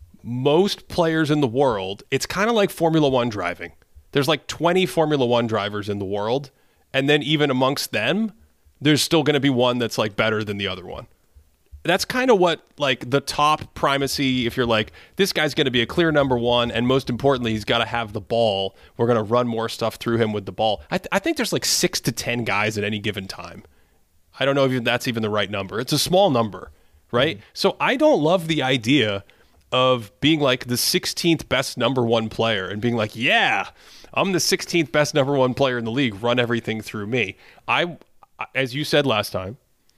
most players in the world, it's kind of like Formula One driving. There's like twenty Formula One drivers in the world, and then even amongst them, there's still going to be one that's like better than the other one. That's kind of what like the top primacy, if you're like, this guy's going to be a clear number one, and most importantly, he's got to have the ball. We're going to run more stuff through him with the ball. I, th- I think there's like six to ten guys at any given time. I don't know if that's even the right number. It's a small number, right? Mm-hmm. So I don't love the idea of being like the sixteenth best number one player and being like, yeah, I'm the sixteenth best number one player in the league. Run everything through me. I, as you said last time,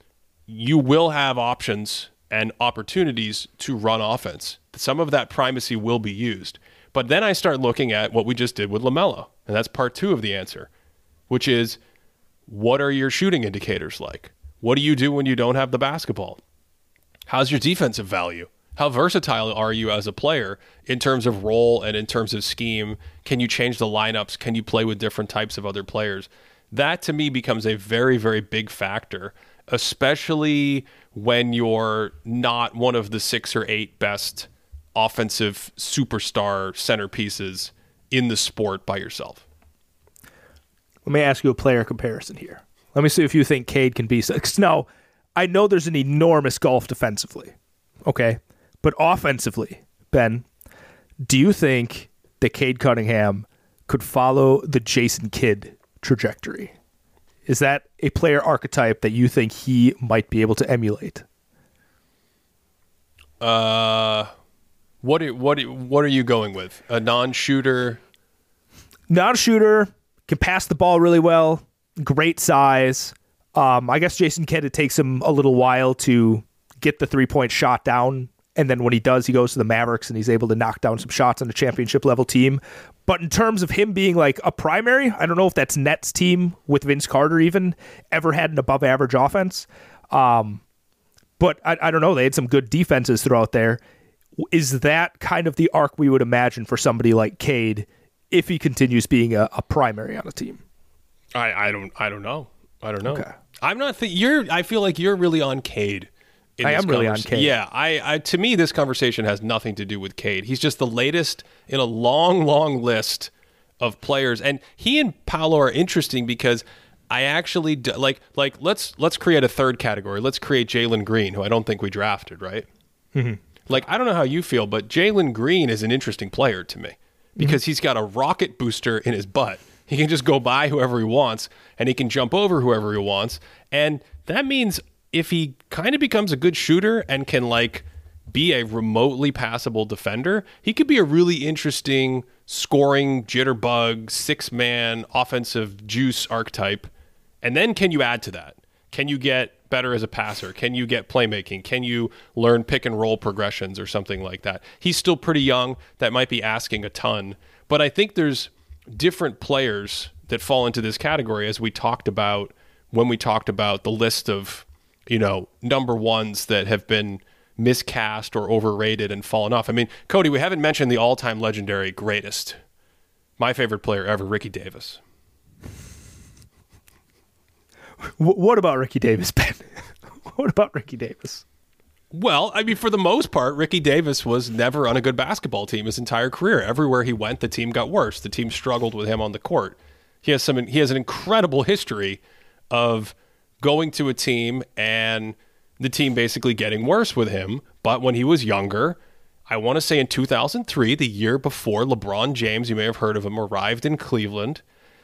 you will have options and opportunities to run offense. Some of that primacy will be used. But then I start looking at what we just did with LaMelo, and that's part two of the answer, which is, what are your shooting indicators like? What do you do when you don't have the basketball? How's your defensive value? How versatile are you as a player in terms of role and in terms of scheme? Can you change the lineups? Can you play with different types of other players? That, to me, becomes a very, very big factor, especially when you're not one of the six or eight best offensive superstar centerpieces in the sport by yourself. Let me ask you a player comparison here. Let me see if you think Cade can be... Now, I know there's an enormous gulf defensively, okay? But offensively, Ben, do you think that Cade Cunningham could follow the Jason Kidd trajectory? Is that a player archetype that you think he might be able to emulate? Uh, what are, what are, what are you going with? A non-shooter? Non-shooter, can pass the ball really well, great size. Um, I guess Jason Kidd, it takes him a little while to get the three-point shot down. And then when he does, he goes to the Mavericks and he's able to knock down some shots on a championship level team. But in terms of him being like a primary, I don't know if that's Nets team with Vince Carter even ever had an above average offense. Um, but I, I don't know. They had some good defenses throughout there. Is that kind of the arc we would imagine for somebody like Cade if he continues being a, a primary on a team? I, I don't I don't know. I don't know. Okay. I'm not th- you're I feel like you're really on Cade. I am really on Cade. Yeah, I, I to me this conversation has nothing to do with Cade. He's just the latest in a long, long list of players, and he and Paolo are interesting because I actually do, like like let's let's create a third category. Let's create Jalen Green, who I don't think we drafted, right? Mm-hmm. Like I don't know how you feel, but Jalen Green is an interesting player to me because mm-hmm. he's got a rocket booster in his butt. He can just go by whoever he wants, and he can jump over whoever he wants, and that means if he kind of becomes a good shooter and can like be a remotely passable defender, he could be a really interesting scoring jitterbug, six-man offensive juice archetype. And then can you add to that? Can you get better as a passer? Can you get playmaking? Can you learn pick and roll progressions or something like that? He's still pretty young. That might be asking a ton. But I think there's different players that fall into this category, as we talked about when we talked about the list of, you know, number ones that have been miscast or overrated and fallen off. I mean, Cody, we haven't mentioned the all-time legendary greatest, my favorite player ever, Ricky Davis. W- what about Ricky Davis, Ben? What about Ricky Davis? Well, I mean, for the most part, Ricky Davis was never on a good basketball team his entire career. Everywhere he went, the team got worse. The team struggled with him on the court. He has some. He has an incredible history of going to a team and the team basically getting worse with him. But when he was younger, I want to say in two thousand three, the year before LeBron James, you may have heard of him, arrived in Cleveland.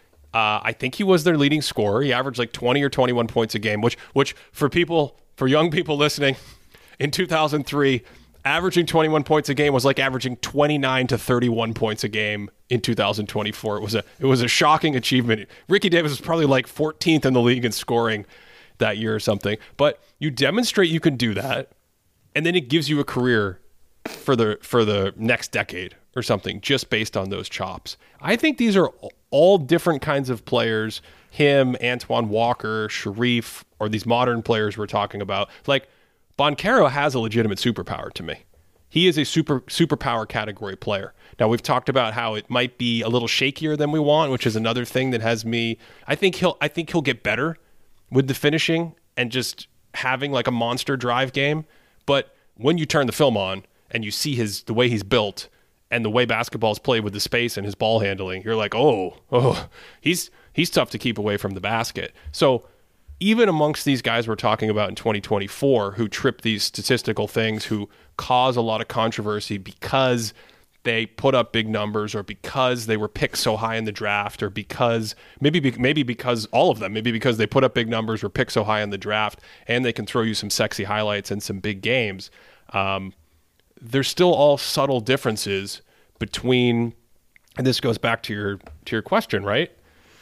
Uh, I think he was their leading scorer. He averaged like twenty or twenty-one points a game, which, which for people, for young people listening, in two thousand three, averaging twenty-one points a game was like averaging twenty-nine to thirty-one points a game in two thousand twenty-four. It was a it was a shocking achievement. Ricky Davis was probably like fourteenth in the league in scoring that year or something. But you demonstrate you can do that, and then it gives you a career for the for the next decade or something, just based on those chops. I think these are all different kinds of players. Him, Antoine Walker, Sharif, or these modern players we're talking about. Like, Banchero has a legitimate superpower to me. He is a super superpower category player. Now, we've talked about how it might be a little shakier than we want, which is another thing that has me. I think he'll. I think he'll get better with the finishing and just having like a monster drive game. But when you turn the film on and you see his the way he's built and the way basketball is played with the space and his ball handling, you're like, oh, oh, he's he's tough to keep away from the basket. So even amongst these guys we're talking about in twenty twenty-four who trip these statistical things, who cause a lot of controversy because they put up big numbers or because they were picked so high in the draft or because maybe maybe because all of them, maybe because they put up big numbers or picked so high in the draft and they can throw you some sexy highlights and some big games. Um, there's still all subtle differences between, and this goes back to your to your question, right?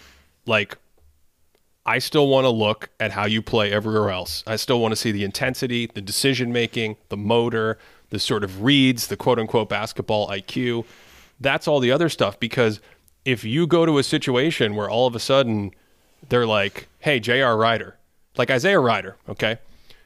Like, I still want to look at how you play everywhere else. I still want to see the intensity, the decision-making, the motor, the sort of reads, the quote-unquote basketball I Q. That's all the other stuff, because if you go to a situation where all of a sudden they're like, hey, J R Rider, like Isaiah Rider, okay?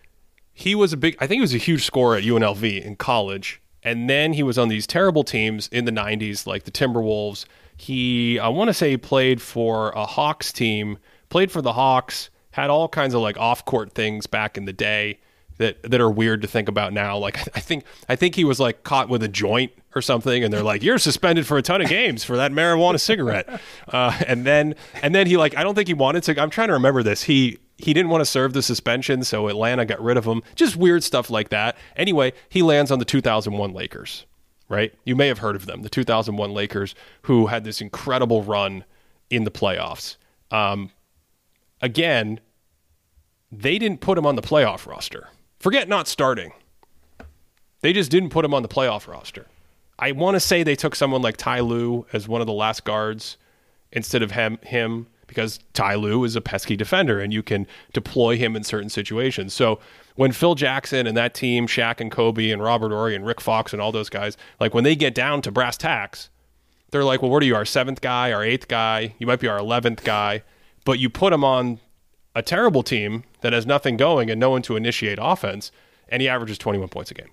He was a big, I think he was a huge scorer at U N L V in college, and then he was on these terrible teams in the nineties, like the Timberwolves. He, I want to say he played for a Hawks team, played for the Hawks, had all kinds of like off-court things back in the day that that are weird to think about now. Like I think I think he was like caught with a joint or something, and they're like, "You're suspended for a ton of games for that marijuana cigarette." Uh, and then and then he like I don't think he wanted to. I'm trying to remember this. He he didn't want to serve the suspension, so Atlanta got rid of him. Just weird stuff like that. Anyway, he lands on the two thousand one Lakers. Right? You may have heard of them, the two thousand one Lakers, who had this incredible run in the playoffs. Um, again, they didn't put him on the playoff roster. Forget not starting. They just didn't put him on the playoff roster. I want to say they took someone like Ty Lue as one of the last guards instead of him, him because Ty Lue is a pesky defender and you can deploy him in certain situations. So when Phil Jackson and that team, Shaq and Kobe and Robert Horry and Rick Fox and all those guys, like when they get down to brass tacks, they're like, well, what are you, our seventh guy, our eighth guy? You might be our eleventh guy. But you put him on a terrible team that has nothing going and no one to initiate offense, and he averages twenty-one points a game.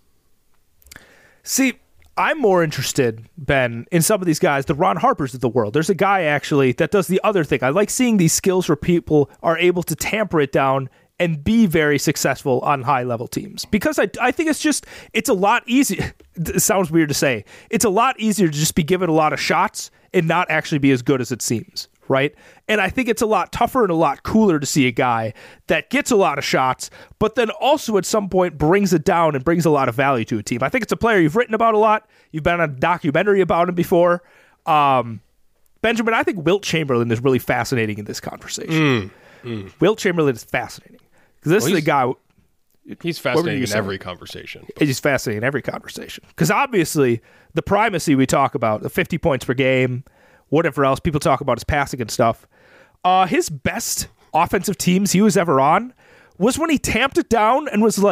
See, I'm more interested, Ben, in some of these guys, the Ron Harpers of the world. There's a guy, actually, that does the other thing. I like seeing these skills where people are able to tamper it down and be very successful on high-level teams. Because I, I think it's just, it's a lot easier. It sounds weird to say. It's a lot easier to just be given a lot of shots and not actually be as good as it seems, right? And I think it's a lot tougher and a lot cooler to see a guy that gets a lot of shots, but then also at some point brings it down and brings a lot of value to a team. I think it's a player you've written about a lot. You've been on a documentary about him before. Um, Benjamin, I think Wilt Chamberlain is really fascinating in this conversation. Mm, mm. Wilt Chamberlain is fascinating. Because this well, is a guy... He's fascinating in every conversation. But. He's fascinating in every conversation. Because obviously, the primacy we talk about, the fifty points per game, whatever else, people talk about his passing and stuff. Uh, his best offensive teams he was ever on was when he tamped it down and was like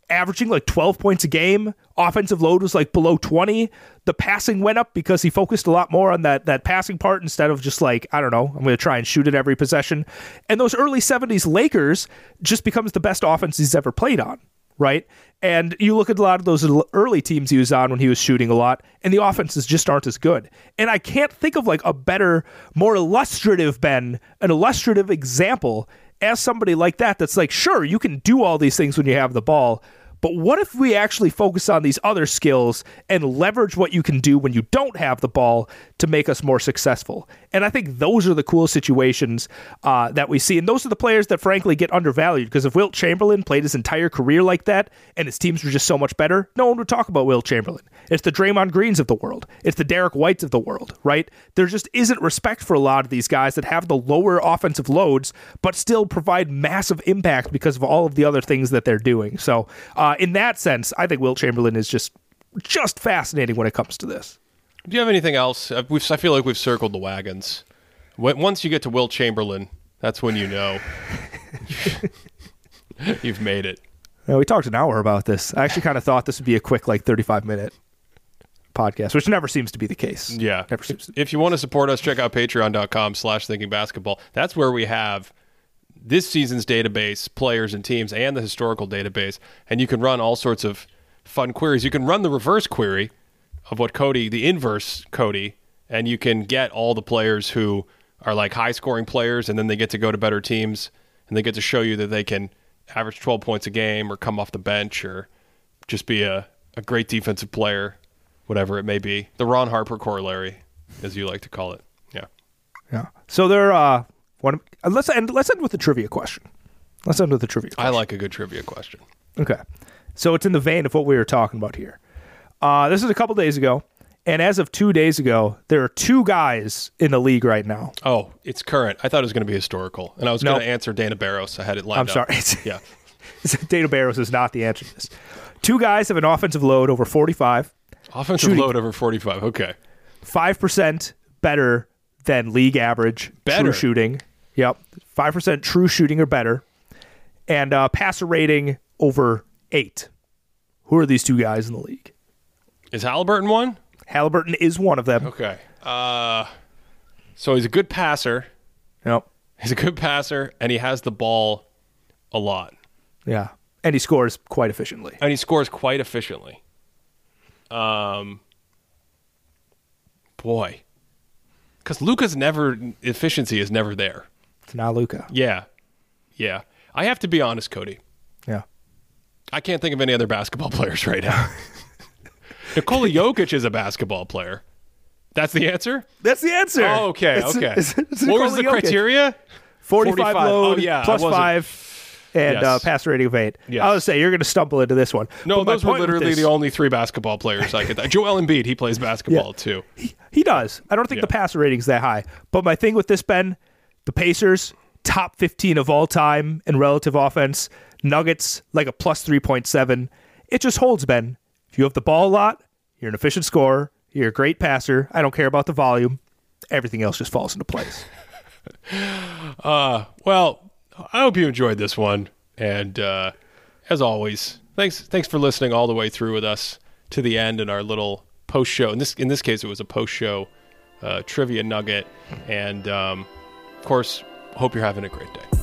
averaging like twelve points a game. Offensive load was like below twenty. The passing went up because he focused a lot more on that that passing part instead of just like, I don't know, I'm going to try and shoot it every possession. And those early seventies Lakers just becomes the best offense he's ever played on, right? And you look at a lot of those early teams he was on when he was shooting a lot, and the offenses just aren't as good. And I can't think of like a better, more illustrative, Ben, an illustrative example as somebody like that that's like, sure, you can do all these things when you have the ball, but what if we actually focus on these other skills and leverage what you can do when you don't have the ball to make us more successful? And I think those are the cool situations uh, that we see. And those are the players that, frankly, get undervalued. Because if Wilt Chamberlain played his entire career like that and his teams were just so much better, no one would talk about Wilt Chamberlain. It's the Draymond Greens of the world. It's the Derek Whites of the world, right? There just isn't respect for a lot of these guys that have the lower offensive loads, but still provide massive impact because of all of the other things that they're doing. So uh, in that sense, I think Wilt Chamberlain is just just fascinating when it comes to this. Do you have anything else? Uh, We've, I feel like we've circled the wagons. When, once you get to Wilt Chamberlain, that's when you know you've made it. Yeah, we talked an hour about this. I actually kind of thought this would be a quick, like, thirty-five minute podcast, which never seems to be the case. Yeah. Never seems to If you want to support us, check out patreon.com slash thinking basketball. That's where we have this season's database, players and teams, and the historical database. And you can run all sorts of fun queries. You can run the reverse query of what Cody, the inverse Cody, and you can get all the players who are like high scoring players, and then they get to go to better teams, and they get to show you that they can average twelve points a game or come off the bench or just be a, a great defensive player, whatever it may be. The Ron Harper corollary, as you like to call it. Yeah. Yeah. So there, uh, one, let's end, let's end with the trivia question. Let's end with the trivia question. I like a good trivia question. Okay. So it's in the vein of what we were talking about here. Uh, this is a couple days ago, and as of two days ago, there are two guys in the league right now. Oh, it's current. I thought it was going to be historical, and I was No. going to answer Dana Barros. I had it lined I'm up. sorry. Yeah. Dana Barros is not the answer to this. Two guys have an offensive load over forty-five. Offensive Shooting. load over forty-five. Okay. five percent better than league average. Better? True shooting. Yep. five percent true shooting or better. And uh, passer rating over eight. Who are these two guys in the league? Is Halliburton one? Halliburton is one of them. Okay. Uh, so he's a good passer. Yep. He's a good passer, and he has the ball a lot. Yeah. And he scores quite efficiently. And he scores quite efficiently. Um, boy. Because Luka's never, efficiency is never there. It's not Luka. Yeah. Yeah. I have to be honest, Cody. Yeah. I can't think of any other basketball players right now. Nikola Jokic is a basketball player. That's the answer? That's the answer. Oh, okay, It's- okay. it's- it's what was Nikola the Jokic. criteria? forty-five, forty-five. load, Oh, yeah, plus I wasn't- five, and Yes. uh, passer rating of eight. Yes. I would say you're going to stumble into this one. No, But my those were point with literally this- the only three basketball players I could. Joel Embiid, he plays basketball too. He, he does. I don't think Yeah. the passer rating's that high. But my thing with this, Ben, the Pacers, top fifteen of all time in relative offense. Nuggets, like a plus three point seven. It just holds, Ben. If you have the ball a lot, you're an efficient scorer, you're a great passer. I don't care about the volume. Everything else just falls into place. Uh, well, I hope you enjoyed this one. And uh, as always, thanks thanks for listening all the way through with us to the end in our little post show. In this in this case, it was a post show uh, trivia nugget. And um, of course, hope you're having a great day.